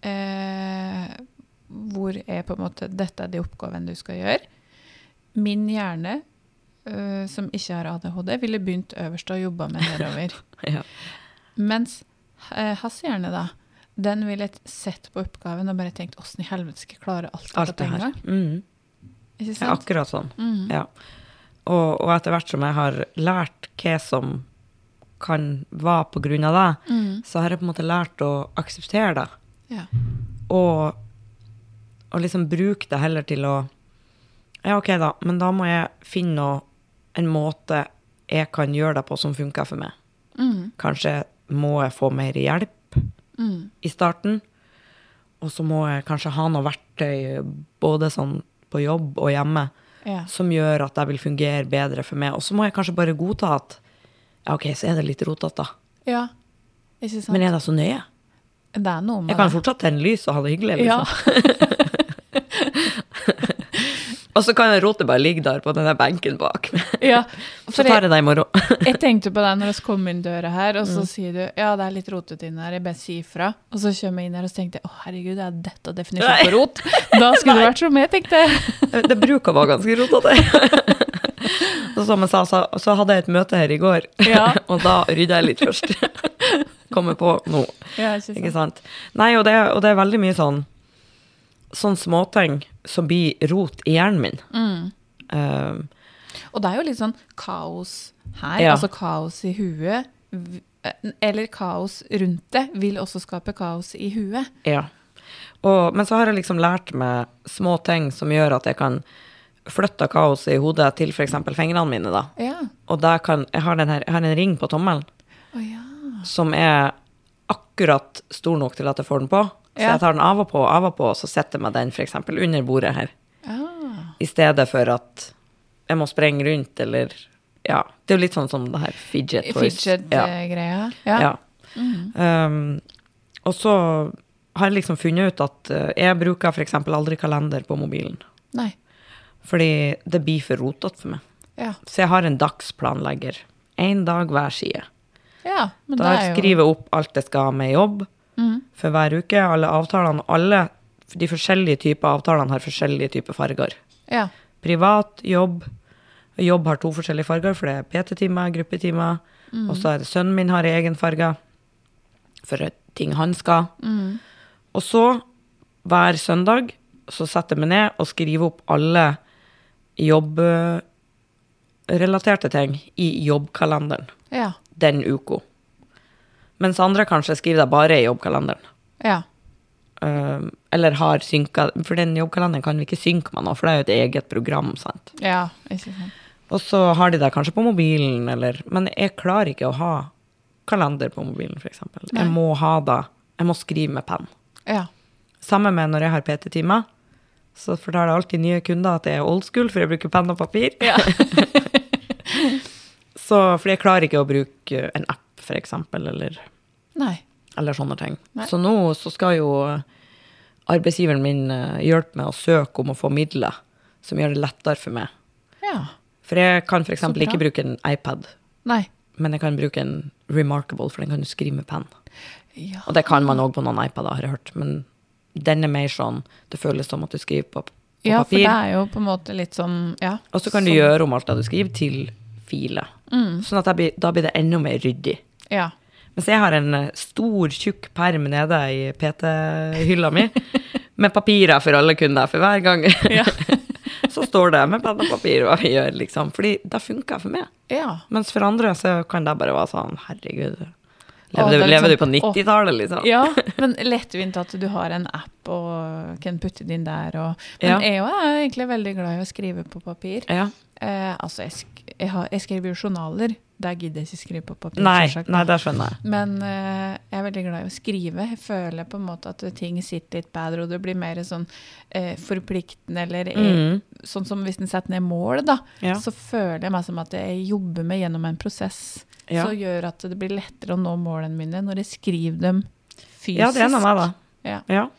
Eh, hvor er på en måte, dette er de oppgavene du skal gjøre. Min hjerne, uh, som ikke har A D H D, ville begynt øverst og jobbe med nedover. Ja. Mens uh, hans hjerne da, den ville sett på oppgaven og bare tenkt, hvordan i helvete skal jeg klare alt, Alt det her. Mm. Ikke sant? Ja, akkurat sånn. Mm. Ja. Og, og etter hvert som jeg har lært hva som kan være på grunn av det, mm. så har jeg på en måte lært å akseptere det. Ja. Og, og liksom bruke det heller til å, ja ok da, men da må jeg finne en måte jeg kan gjøre det på som funker for meg. Mm. Kanskje må jeg få mer hjelp mm. i starten, og så må jeg kanskje ha noe verktøy, både sånn på jobb og hjemme, ja. som gjør at det vil fungere bedre for meg. Og så må jeg kanskje bare godta at ja, ok, så er det litt rotet da. Ja, ikke sant? Men er det så nøye? Det er noe med Jeg kan det. fortsatt tenne lys og ha det hyggelig, liksom. Ja. Og så kan jeg rote bare ligge der på denne benken bak. Ja, Så tar jeg det i morgen. Jeg tenkte på det når vi kom inn døra her, og så Mm. sier du, ja, det er litt rotet inn her, jeg bare sier fra. Og så kommer jeg inn her og så tenkte jeg, å herregud, er dette definisjon på rot? Da skulle det vært som jeg tenkte. Det bruker å være ganske rotet. Så som jeg sa, så, så hadde jeg et møte her i går, Ja. og da rydde jeg litt først. Kommer på nå. Ja, ikke sant. Ikke sant? Nei, og det, og det er veldig mye sånn, sånn småting som blir rot i hjernen min. Mm. Um, Og det er jo litt sånn kaos her, Ja. altså kaos i huet, v- eller kaos rundt det, vil også skape kaos i huet. ja. Og, men så har jeg liksom lært meg små ting som gjør at jeg kan flyttet kaos i hodet til for eksempel fingrene mine da. Ja. Og der kan, jeg har, den her, jeg har en ring på tommelen, Å ja. som er akkurat stor nok til at jeg får den på. Så Ja. jeg tar den av og på, av og på, og så setter jeg meg den for eksempel under bordet her. Ah. I stedet for at jeg må sprenge rundt, eller, ja, det er jo litt sånn som det her fidget toys. Fidget-greia. Ja. Ja. Um, og så har jeg liksom funnet ut at uh, jeg bruker for eksempel aldri kalender på mobilen. Nei. Fordi det blir for rotet for meg. Ja. Så jeg har en dagsplanlegger. En dag hver side. Ja, men Da det er jo... skriver jeg opp alt jeg skal med jobb Mhm. for hver uke. Alle avtalene, alle de forskjellige typer avtalene har forskjellige typer farger. Ja. Privat, jobb. Jobb har to forskjellige farger, for det er P T-timer, gruppetimer. Og så er det sønnen min har egen farge for ting han skal. Mhm. Og så, hver søndag, så setter jeg meg ned og skriver opp alle jobbrelaterte ting i jobbkalenderen Ja. den uka. Mens andre kanskje skriver det bare i jobbkalenderen. Ja. Um, eller har synka, for den jobbkalenderen kan vi ikke synke med nå, for det er jo et eget program, sant? Ja, ikke sant. Og så har de det kanskje på mobilen, eller, men jeg klarer ikke å ha kalender på mobilen, for eksempel. Nei. Jeg må ha det, jeg må skrive med penn. Ja. Samme med når jeg har P T-timer, så fortaler jeg alltid nye kunder at jeg er old school, for jeg bruker penn og papir. Ja. Så, for jeg klarer ikke å bruke en app, for eksempel, eller, Nei. eller sånne ting. Nei. Så nå så skal jo arbeidsgiveren min eh, hjelpe meg å søke om å få midler, som gjør det lettere for meg. Ja. For jeg kan for Så eksempel bra. ikke bruke en iPad, Nei. men jeg kan bruke en Remarkable, for den kan du skrive med penn. Ja. Og det kan man også på noen iPader, har jeg hørt, men den er mer sånn, det føles som at du skriver på, på Ja, for papir. det er jo på en måte litt sånn, ja. Og så kan du sånn- gjøre om alt det du skriver til filer. Mm. Sånn at det blir, da blir det enda mer ryddig. Ja. Mens jeg har en eh, stor, tjukk perm nede i P T-hylla mi, med papirer for alle kunder, for hver gang Ja. så står det med penn og papir hva vi gjør, liksom. Fordi det funker for meg. Ja. Mens for andre så kan det bare være sånn, herregud, Å, lever, det du, er lever liksom- du på nittitallet, liksom? Ja, men lettvint at du har en app og kan putte din der. Og, men Ja. jeg også er egentlig veldig glad i å skrive på papir. Ja. Eh, altså, jeg, sk jeg, har, jeg skriver jo journaler. Der gidder jeg ikke skrive på papir. Nei, selvsagt. nei, det skjønner jeg. Men eh, jeg er veldig glad i å skrive. Jeg føler på en måte at ting sitter litt bedre, og det blir mer sånn eh, forpliktende, eller Mm. sånn som hvis en setter ned mål, da, Ja. så føler jeg meg som at jeg jobber meg gjennom en prosess, Ja. som gjør at det blir lettere å nå målene mine når jeg skriver dem fysisk. Ja, det er noe med det. Ja. Ja.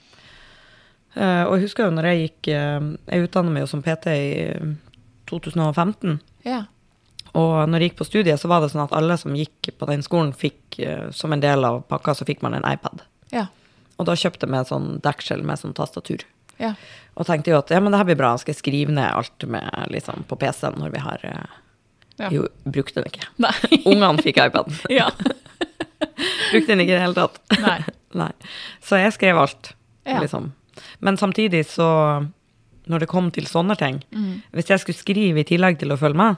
Eh, og jeg husker jo når jeg gikk, uh, jeg utdannet meg jo som P T i eh, to tusen og femten, Ja. og når jeg gikk på studiet så var det sånn at alle som gikk på den skolen fikk, eh, som en del av pakka, så fikk man en iPad. Ja. Og da kjøpte jeg med sånn deksel med sånn tastatur. Ja. Og tenkte jo at, ja, men det her blir bra, skal jeg skrive ned alt med, liksom, på P C-en når vi har, eh, Ja. jo, brukte den ikke. Nei. Ungene fikk iPaden. Ja. Brukte den ikke i det hele tatt. Nei. Nei. Så jeg skrev alt, Ja. liksom. Men samtidig så, når det kom til sånne ting, Mm. hvis jeg skulle skrive i tillegg til å følge med,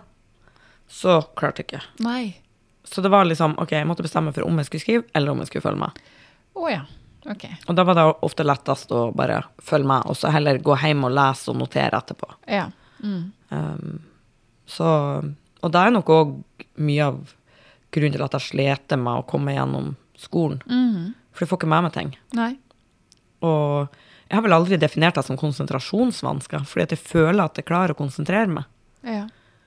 så klarte jeg ikke. Nei. Så det var liksom, ok, jeg måtte bestemme for om jeg skulle skrive, eller om jeg skulle følge med. Å ja. Ok. Og da var det ofte lettest å bare følge med, og så heller gå hjem og lese og notere etterpå. Ja. Mm. Um, så, og det er nok også mye av grunnen til at jeg sleter med å komme gjennom skolen. Mhm. For jeg får ikke med meg ting. Nei. Og jeg har vel aldri definert det som konsentrasjonsvansker, fordi at jeg føler at jeg klarer å konsentrere meg. Ja.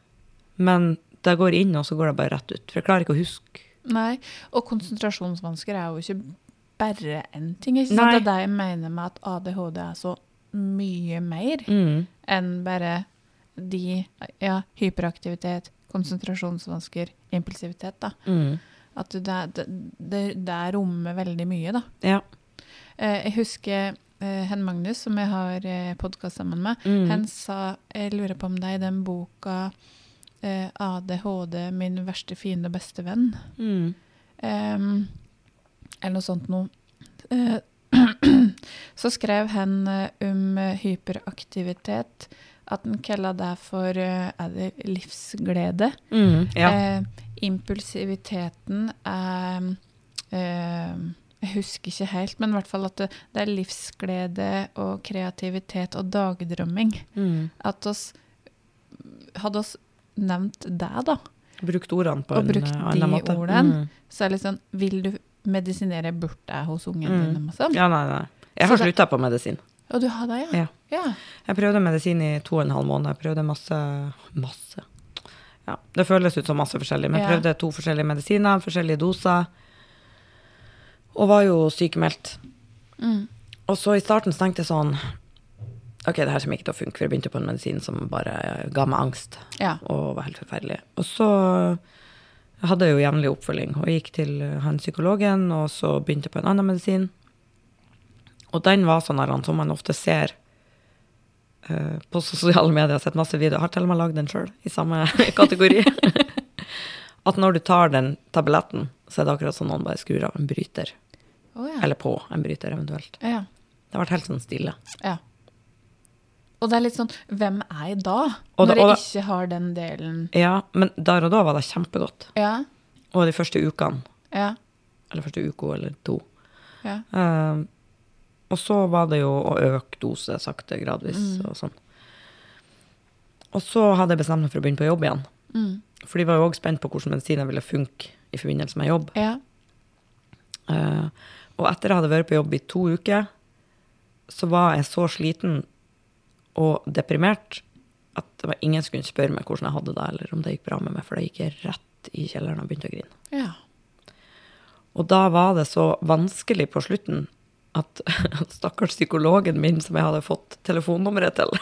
Men det går inn, og så går det bare rett ut. For jeg klarer ikke å huske. Nei. Og konsentrasjonsvansker er jo ikke bare en ting. Ikke sant? Nei. Det er det jeg mener med at A D H D er så mye mer Mm. enn bare de, ja, hyperaktivitet, konsentrasjonsvansker, impulsivitet, da. Mm. At det, det, det, det rommer veldig mye, da. Ja. Eh, jeg husker eh, Hen Magnus, som jeg har eh, podcast sammen med, Mm. han sa, jeg lurer på om det er i den boka eh, A D H D, min verste fiende og beste venn. Mm. Um, eller noe sånt noe. Eh, så skrev han eh, om eh, hyperaktivitet, at han kallet det for eh, er det livsglede. Mm. Ja. Eh, impulsiviteten er eh, jeg husker ikke helt, men i hvert fall at det, det er livsglede og kreativitet og dagdrømming. Mm. At oss hadde oss nevnt deg da, Brukt ordene på og en brukt eh, de annen måte. ordene, Mm. så er det litt sånn, vil du medisinere bort deg hos ungen din? Mm. Liksom? Ja, nei, nei. Jeg Så har det- sluttet på medisin. Og du har det, ja? Ja. Ja. Jeg prøvde medisin i to og en halv måned. Jeg prøvde masse, masse. Ja, det føles ut som masse forskjellig, men jeg Ja. prøvde to forskjellige medisiner, forskjellige doser, og var jo sykemeldt. Mm. Og så i starten så tenkte jeg sånn, ok, det her kommer ikke til å funke, for jeg begynte på en medisin som bare ga meg angst, Ja. og var helt forferdelig. Og så hadde jeg jo jevnlig oppfølging, og jeg gikk til han psykologen, og så begynte jeg på en annen medisin. Og den var sånn her, som man ofte ser uh, på sosiale medier, jeg har sett masse videoer, jeg har til og med lagd den selv, i samme kategori. At når du tar den tabletten, så er det akkurat som noen bare skrur av en bryter, Å, ja. eller på en bryter eventuelt. Ja. Det har vært helt sånn stille. Ja. Og det er litt sånn, hvem er jeg da? Og når da- og jeg ikke har den delen. Ja, men der og da var det kjempegodt. Ja, Og de første ukene, ja, eller første uka eller to. ja. Uh, og så var det jo å øke dose sakte, gradvis Mm. og sånn. Og så hadde jeg bestemt meg for å begynne på jobb igjen. Mm. For de var jo også spent på hvordan medisiner ville funke i forbindelse med jobb. Ja. Uh, og etter jeg hadde vært på jobb i to uker, så var jeg så sliten og deprimert at det var ingen som kunne spørre meg hvordan jeg hadde det, eller om det gikk bra med meg, for da gikk jeg rett i kjelleren og begynte å grine. Ja. Og da var det så vanskelig på slutten at stakkars psykologen min, som jeg hadde fått telefonnummeret til,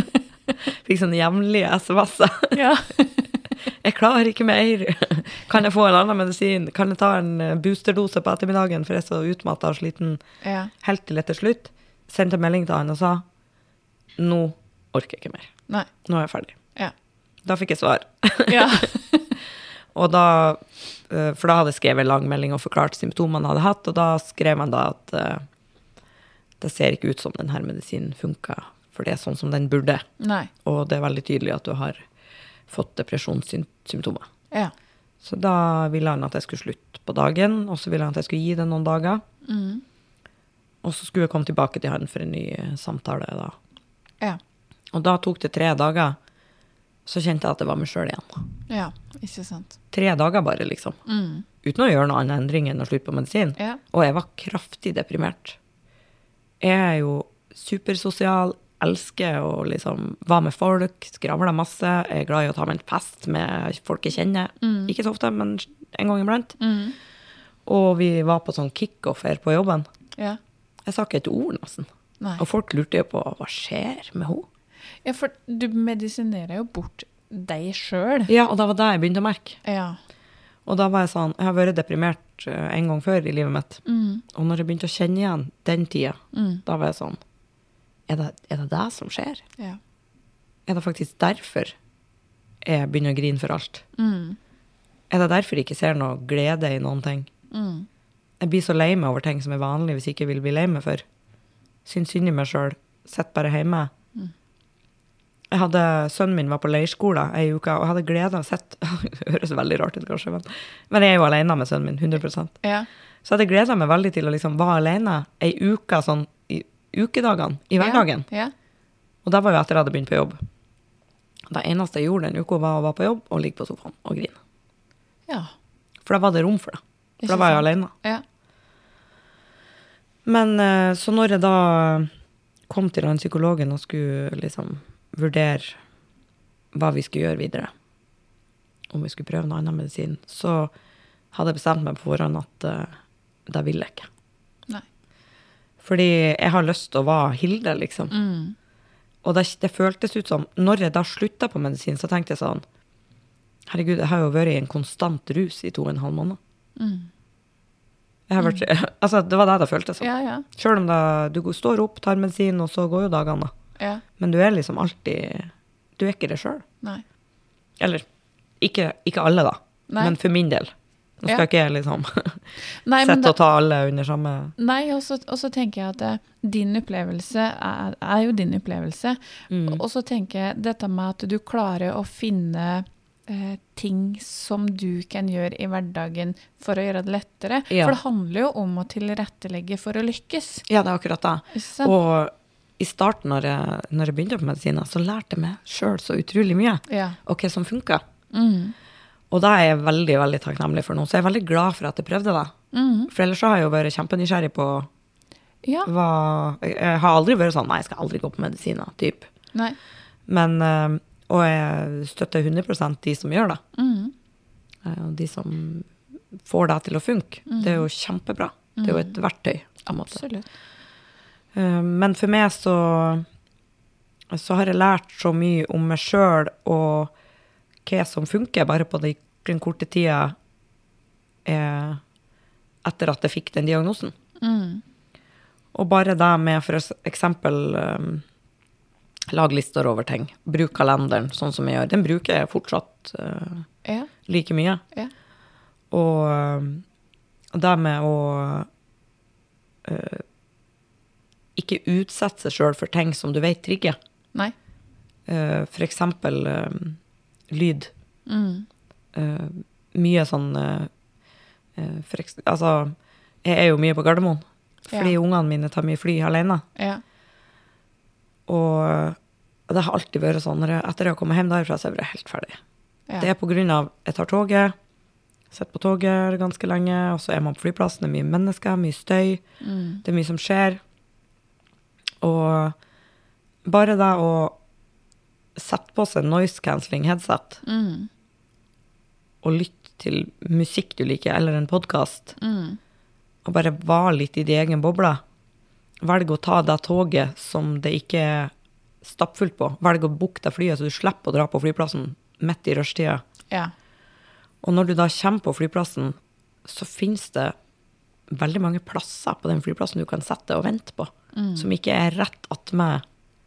fikk sånne jevnlige S M S-er. Ja. Jeg klarer ikke mer. Kan jeg få en annen medisin? Kan jeg ta en boosterdose på ettermiddagen, for jeg er så utmattet og sliten? Ja. Helt til etter slutt sendte jeg melding til han og sa, nå orker jeg ikke mer. Nei. Nå er jeg ferdig. Ja. Da fikk jeg svar. Ja. Og da, eh, for da hadde jeg skrevet en lang melding og forklart symptomene jeg hadde hatt, og da skrev han da at eh, det ser ikke ut som denne medisinen funker, for det er sånn som den burde. Nei. Og det er veldig tydelig at du har fått depresjonssymptomer. Ja. Så da ville han at jeg skulle slutte på dagen, og så ville han at jeg skulle gi det noen dager. Mm. Og så skulle jeg komme tilbake til han for en ny samtale da. Ja. Og da tok det tre dager, så kjente jeg at det var meg selv igjen. Ja, ikke sant. Tre dager bare, liksom. Mm. Uten å gjøre noe annet endring enn å slutte på medisin. Ja. Og jeg var kraftig deprimert. Jeg er jo supersosial, elsker å liksom være med folk, skravler masse, jeg er glad i å ta med en fest med folk jeg kjenner. Mm. Ikke så ofte, men en gang iblant. Mm. Og vi var på sånn kick-off her på jobben. Ja. Jeg sa ikke et ord nesten. Nei. Og folk lurte jo på, hva skjer med henne? Ja, for du medisinerer jo bort deg selv. Ja, og da var det jeg begynte å merke. Ja. Og da var jeg sånn, jeg har vært deprimert eh, en gang før i livet mitt. Mm. Og når jeg begynte å kjenne igjen den tida, Mm. da var jeg sånn, er det, er det det som skjer? Ja. Er det faktisk derfor jeg begynner å grine for alt? Mm. Er det derfor jeg ikke ser noe glede i noen ting? Mm. Jeg blir så lei meg over ting som er vanlig hvis jeg ikke vil bli lei meg for. Syns synd i meg selv, sett bare hjemme. Mm. Jeg hadde, sønnen min var på leirskole en uke, og jeg hadde glede av å sett, det høres veldig rart ut kanskje, men, men jeg er jo alene med sønnen min, hundre prosent. Ja. Så jeg hadde gledet meg veldig til å liksom være alene en uke, sånn, i ukedagene, i hverdagen. Ja. Og da var jo etter jeg hadde begynt på jobb. Det eneste jeg gjorde den uka var å være på jobb og ligge på sofaen og grine. Ja. For da var det rom for det. For Ikke da var jeg sant? alene. Ja. Men eh, så når jeg da kom til den psykologen og skulle liksom vurdere hva vi skulle gjøre videre, om vi skulle prøve noe annen medisin, så hadde jeg bestemt meg på forhånd at uh, det ville jeg ikke. Nei. Fordi jeg har lyst til å være Hilde, liksom. Mm. Og det, det føltes ut som, når jeg da sluttet på medisin, så tenkte jeg sånn, herregud, jeg har jo vært i en konstant rus i to og en halv måned. Mm. Jeg har vært, altså, det var det det føltes som. Ja, ja. Selv om det, du står opp, tar medisin, og så går jo dagene. Ja. Men du er liksom alltid, du er ikke det selv. Nei. Eller, ikke, ikke alle da, Nei. men for min del. Nå skal Ja. jeg ikke liksom Nei, men sette da, og ta alle under samme... nei, og så og så tenker jeg at eh, din opplevelse er, er jo din opplevelse. Mm. Og så tenker jeg dette med at du klarer å finne eh, ting som du kan gjøre i hverdagen for å gjøre det lettere. Ja. For det handler jo om å tilrettelegge for å lykkes. Ja, det er akkurat det. Ikke sant? Og i starten når jeg, når jeg begynte på medisiner, så lærte jeg meg selv så utrolig mye. Ja. Og hva som funker. Mm. Og da er jeg veldig, veldig takknemlig for noe. Så jeg er veldig glad for at jeg prøvde det. Mm. For ellers så har jeg jo vært kjempenysgjerrig på Ja. hva... Jeg har aldri vært sånn, nei, jeg skal aldri gå på medisiner, typ. Nei. Men, øh, og jeg støtter hundre prosent de som gjør det. Mm. Uh, og de som får det til å funke. Mm. Det er jo kjempebra. Mm. Det er jo et verktøy. På en måte. Absolutt. Uh, men for meg så, så har jeg lært så mye om meg selv og hva som funker bare på de, den korte tida eh, etter at jeg fikk den diagnosen. Mm. Og bare det med for eksempel um, lag lister over ting. Bruk kalenderen, sånn som jeg gjør. Den bruker jeg fortsatt uh, Ja. like mye. Ja. Og um, det med å uh, ikke utsette seg selv for ting som du vet trigger. Nei. Uh, for eksempel um, lyd. Mm. Uh, mye sånn uh, uh, for eks- altså, jeg er jo mye på Gardermoen. Fordi Ja. ungene mine tar mye fly alene. Ja. Og det har alltid vært sånn, når jeg, etter jeg har kommet hjem derfra, så er jeg bare helt ferdig. Ja. Det er på grunn av, jeg tar toget, sitter på toget ganske lenge, og så er man på flyplassen, det er mye mennesker, mye støy, Mm. det er mye som skjer. Og bare det å sette på seg noise cancelling headset, Mm. og lytte til musikk du liker, eller en podcast, Mm. og bare være litt i din egen boble. Velg å ta det toget som det ikke er stappfullt på. Velg å booke deg flyet, så du slipper å dra på flyplassen midt i rushtida. Ja. Og når du da kommer på flyplassen, så finnes det veldig mange plasser på den flyplassen du kan sette og vente på, Mm. som ikke er rett attmed.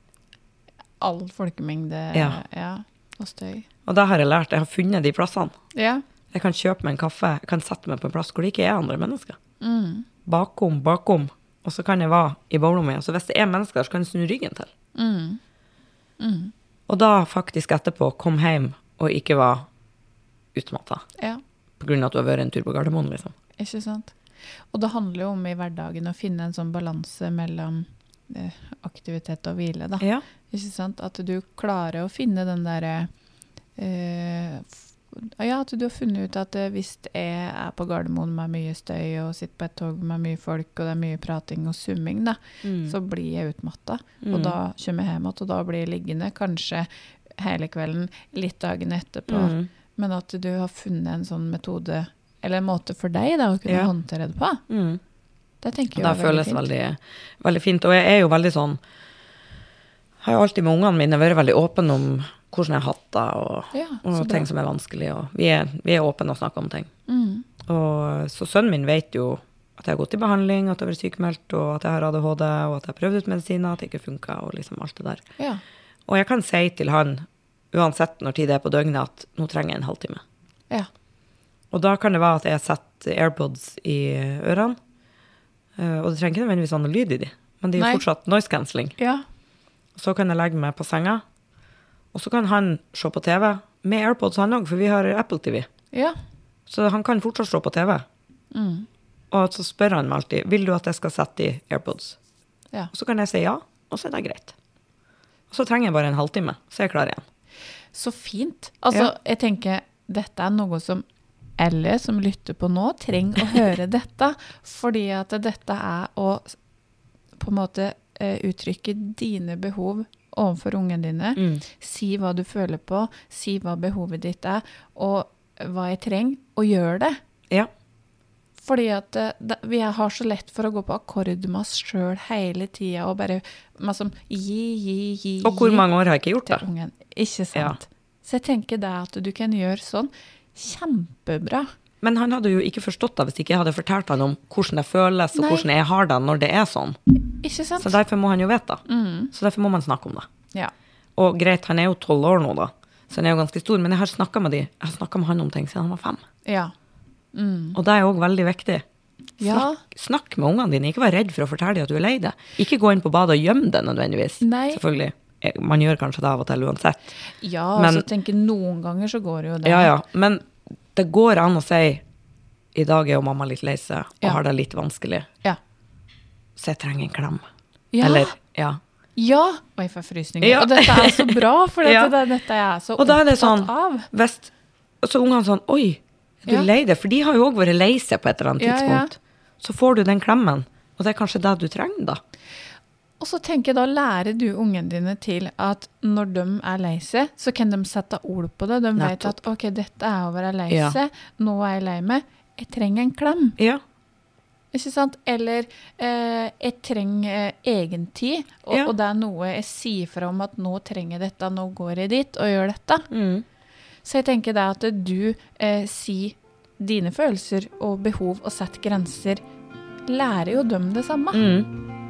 All folkemengde. Ja. Ja. Og støy. Og det har jeg lært. Jeg har funnet de plassene. Ja. Jeg kan kjøpe meg en kaffe, jeg kan sette meg på en plass hvor det ikke er andre mennesker. Mm. Bakom, bakom. Og så kan jeg være i baglommet. Så hvis det er mennesker der, så kan jeg snu ryggen til. Mm. Mm. Og da faktisk etterpå kom hjem og ikke var utmattet. Ja. På grunn av at du har vært en tur på Gardermoen, liksom. Ikke sant? Og det handler jo om i hverdagen å finne en sånn balanse mellom eh, aktivitet og hvile, da. Ja. Ikke sant? At du klarer å finne den der eh, f- ja, at du har funnet ut at eh, hvis jeg er på Gardermoen med mye støy og sitter på et tog med mye folk og det er mye prating og summing, da, Mm. så blir jeg utmattet. Mm. Og da kommer jeg hjem igjen, og da blir jeg liggende kanskje hele kvelden, litt dagen etterpå. Mm. Men at du har funnet en sånn metode, eller en måte for deg da, å kunne Ja. håndtere det på. Mm. Det tenker Og jeg det er føles fint. veldig, veldig fint. Og jeg er jo veldig sånn, har jo alltid med ungene mine vært veldig åpen om hvordan jeg har hatt det, og, Ja, og så bra. ting som er vanskelig. Og vi er, vi er åpne og snakker om ting. Mm. Og så sønnen min vet jo at jeg har gått i behandling, at jeg har vært sykemeldt, og at jeg har A D H D, og at jeg har prøvd ut medisiner, at det ikke funker, og liksom alt det der. Ja. Og jeg kan si til han, uansett når tid det er på døgnet, at nå trenger jeg en halvtime. Ja. Og da kan det være at jeg setter AirPods i ørene, eh, og det trenger ikke nødvendigvis sånn lyd i de, men det er jo Nei. fortsatt noise cancelling. Ja. Så kan jeg legge meg på senga, og så kan han se på T V med AirPods han også, for vi har Apple T V. Ja. Så han kan fortsatt se på T V. Mm. Og så spør han meg alltid, vil du at jeg skal sette i AirPods? Ja. Og så kan jeg si ja, og så er det greit. Og så trenger jeg bare en halvtime, så er jeg klar igjen. Så fint. Altså, Ja. jeg tenker, dette er noe som alle som lytter på nå trenger å høre dette, fordi at dette er å på en måte eh, uttrykke dine behov overfor ungen dine. Mm. Si hva du føler på, si hva behovet ditt er, og hva jeg trenger, og gjør det. Ja. Fordi at eh, det, vi har så lett for å gå på akkord med oss selv hele tiden, og bare masse, gi, gi, gi, Og hvor gi mange år har jeg ikke gjort det? til ungen. Ikke sant? Så jeg tenker det at du kan gjøre sånn, kjempebra. Men han hadde jo ikke forstått det hvis ikke jeg hadde fortalt han om hvordan det føles, og Nei. hvordan jeg har det når det er sånn. Ikke sant? Så derfor må han jo vite det. Mm. Så derfor må man snakke om det. Ja. Og greit, han er jo tolv år nå da, så han er jo ganske stor, men jeg har snakket med de, jeg har snakket med han om ting siden han var fem. Ja. Mm. Og det er jo også veldig viktig. Ja. Snakk, snakk med ungene dine, ikke vær redd for å fortelle dem at du er lei det. Ikke gå inn på badet og gjemme det nødvendigvis. Nei. Selvfølgelig, Eh, man gjør kanskje det av og til uansett. Ja, Men- så tenker noen ganger så går det jo det. Ja, ja, men det går an å si, i dag er jo mamma litt lei seg, og Ja. har det litt vanskelig, Ja. så jeg trenger en klem. Ja. Eller, ja. Ja, og jeg får frysninger. Ja. Og dette er så bra, for dette, Ja. det, dette er jeg så Og da er det opptatt sånn, av. hvis, så ungene sånn, oi, er du Ja. lei deg? For de har jo også vært lei seg på et eller annet Ja, ja. tidspunkt. Så får du den klemmen, og det er kanskje det du trenger da. Og så tenker jeg da, lærer du ungen dine til at når de er lei seg, så kan de sette ord på det. De vet Nettopp. at, ok, dette er å være lei Ja. seg, nå er jeg lei meg, jeg trenger en klem. Ja. Ikke sant? Eller eh, jeg trenger eh, egen tid, og, Ja. og det er noe jeg sier fra om at nå trenger jeg dette, nå går jeg dit og gjør dette. Mm. Så jeg tenker det at du eh, sier dine følelser og behov og setter grenser, lærer jo dem det samme. Mm.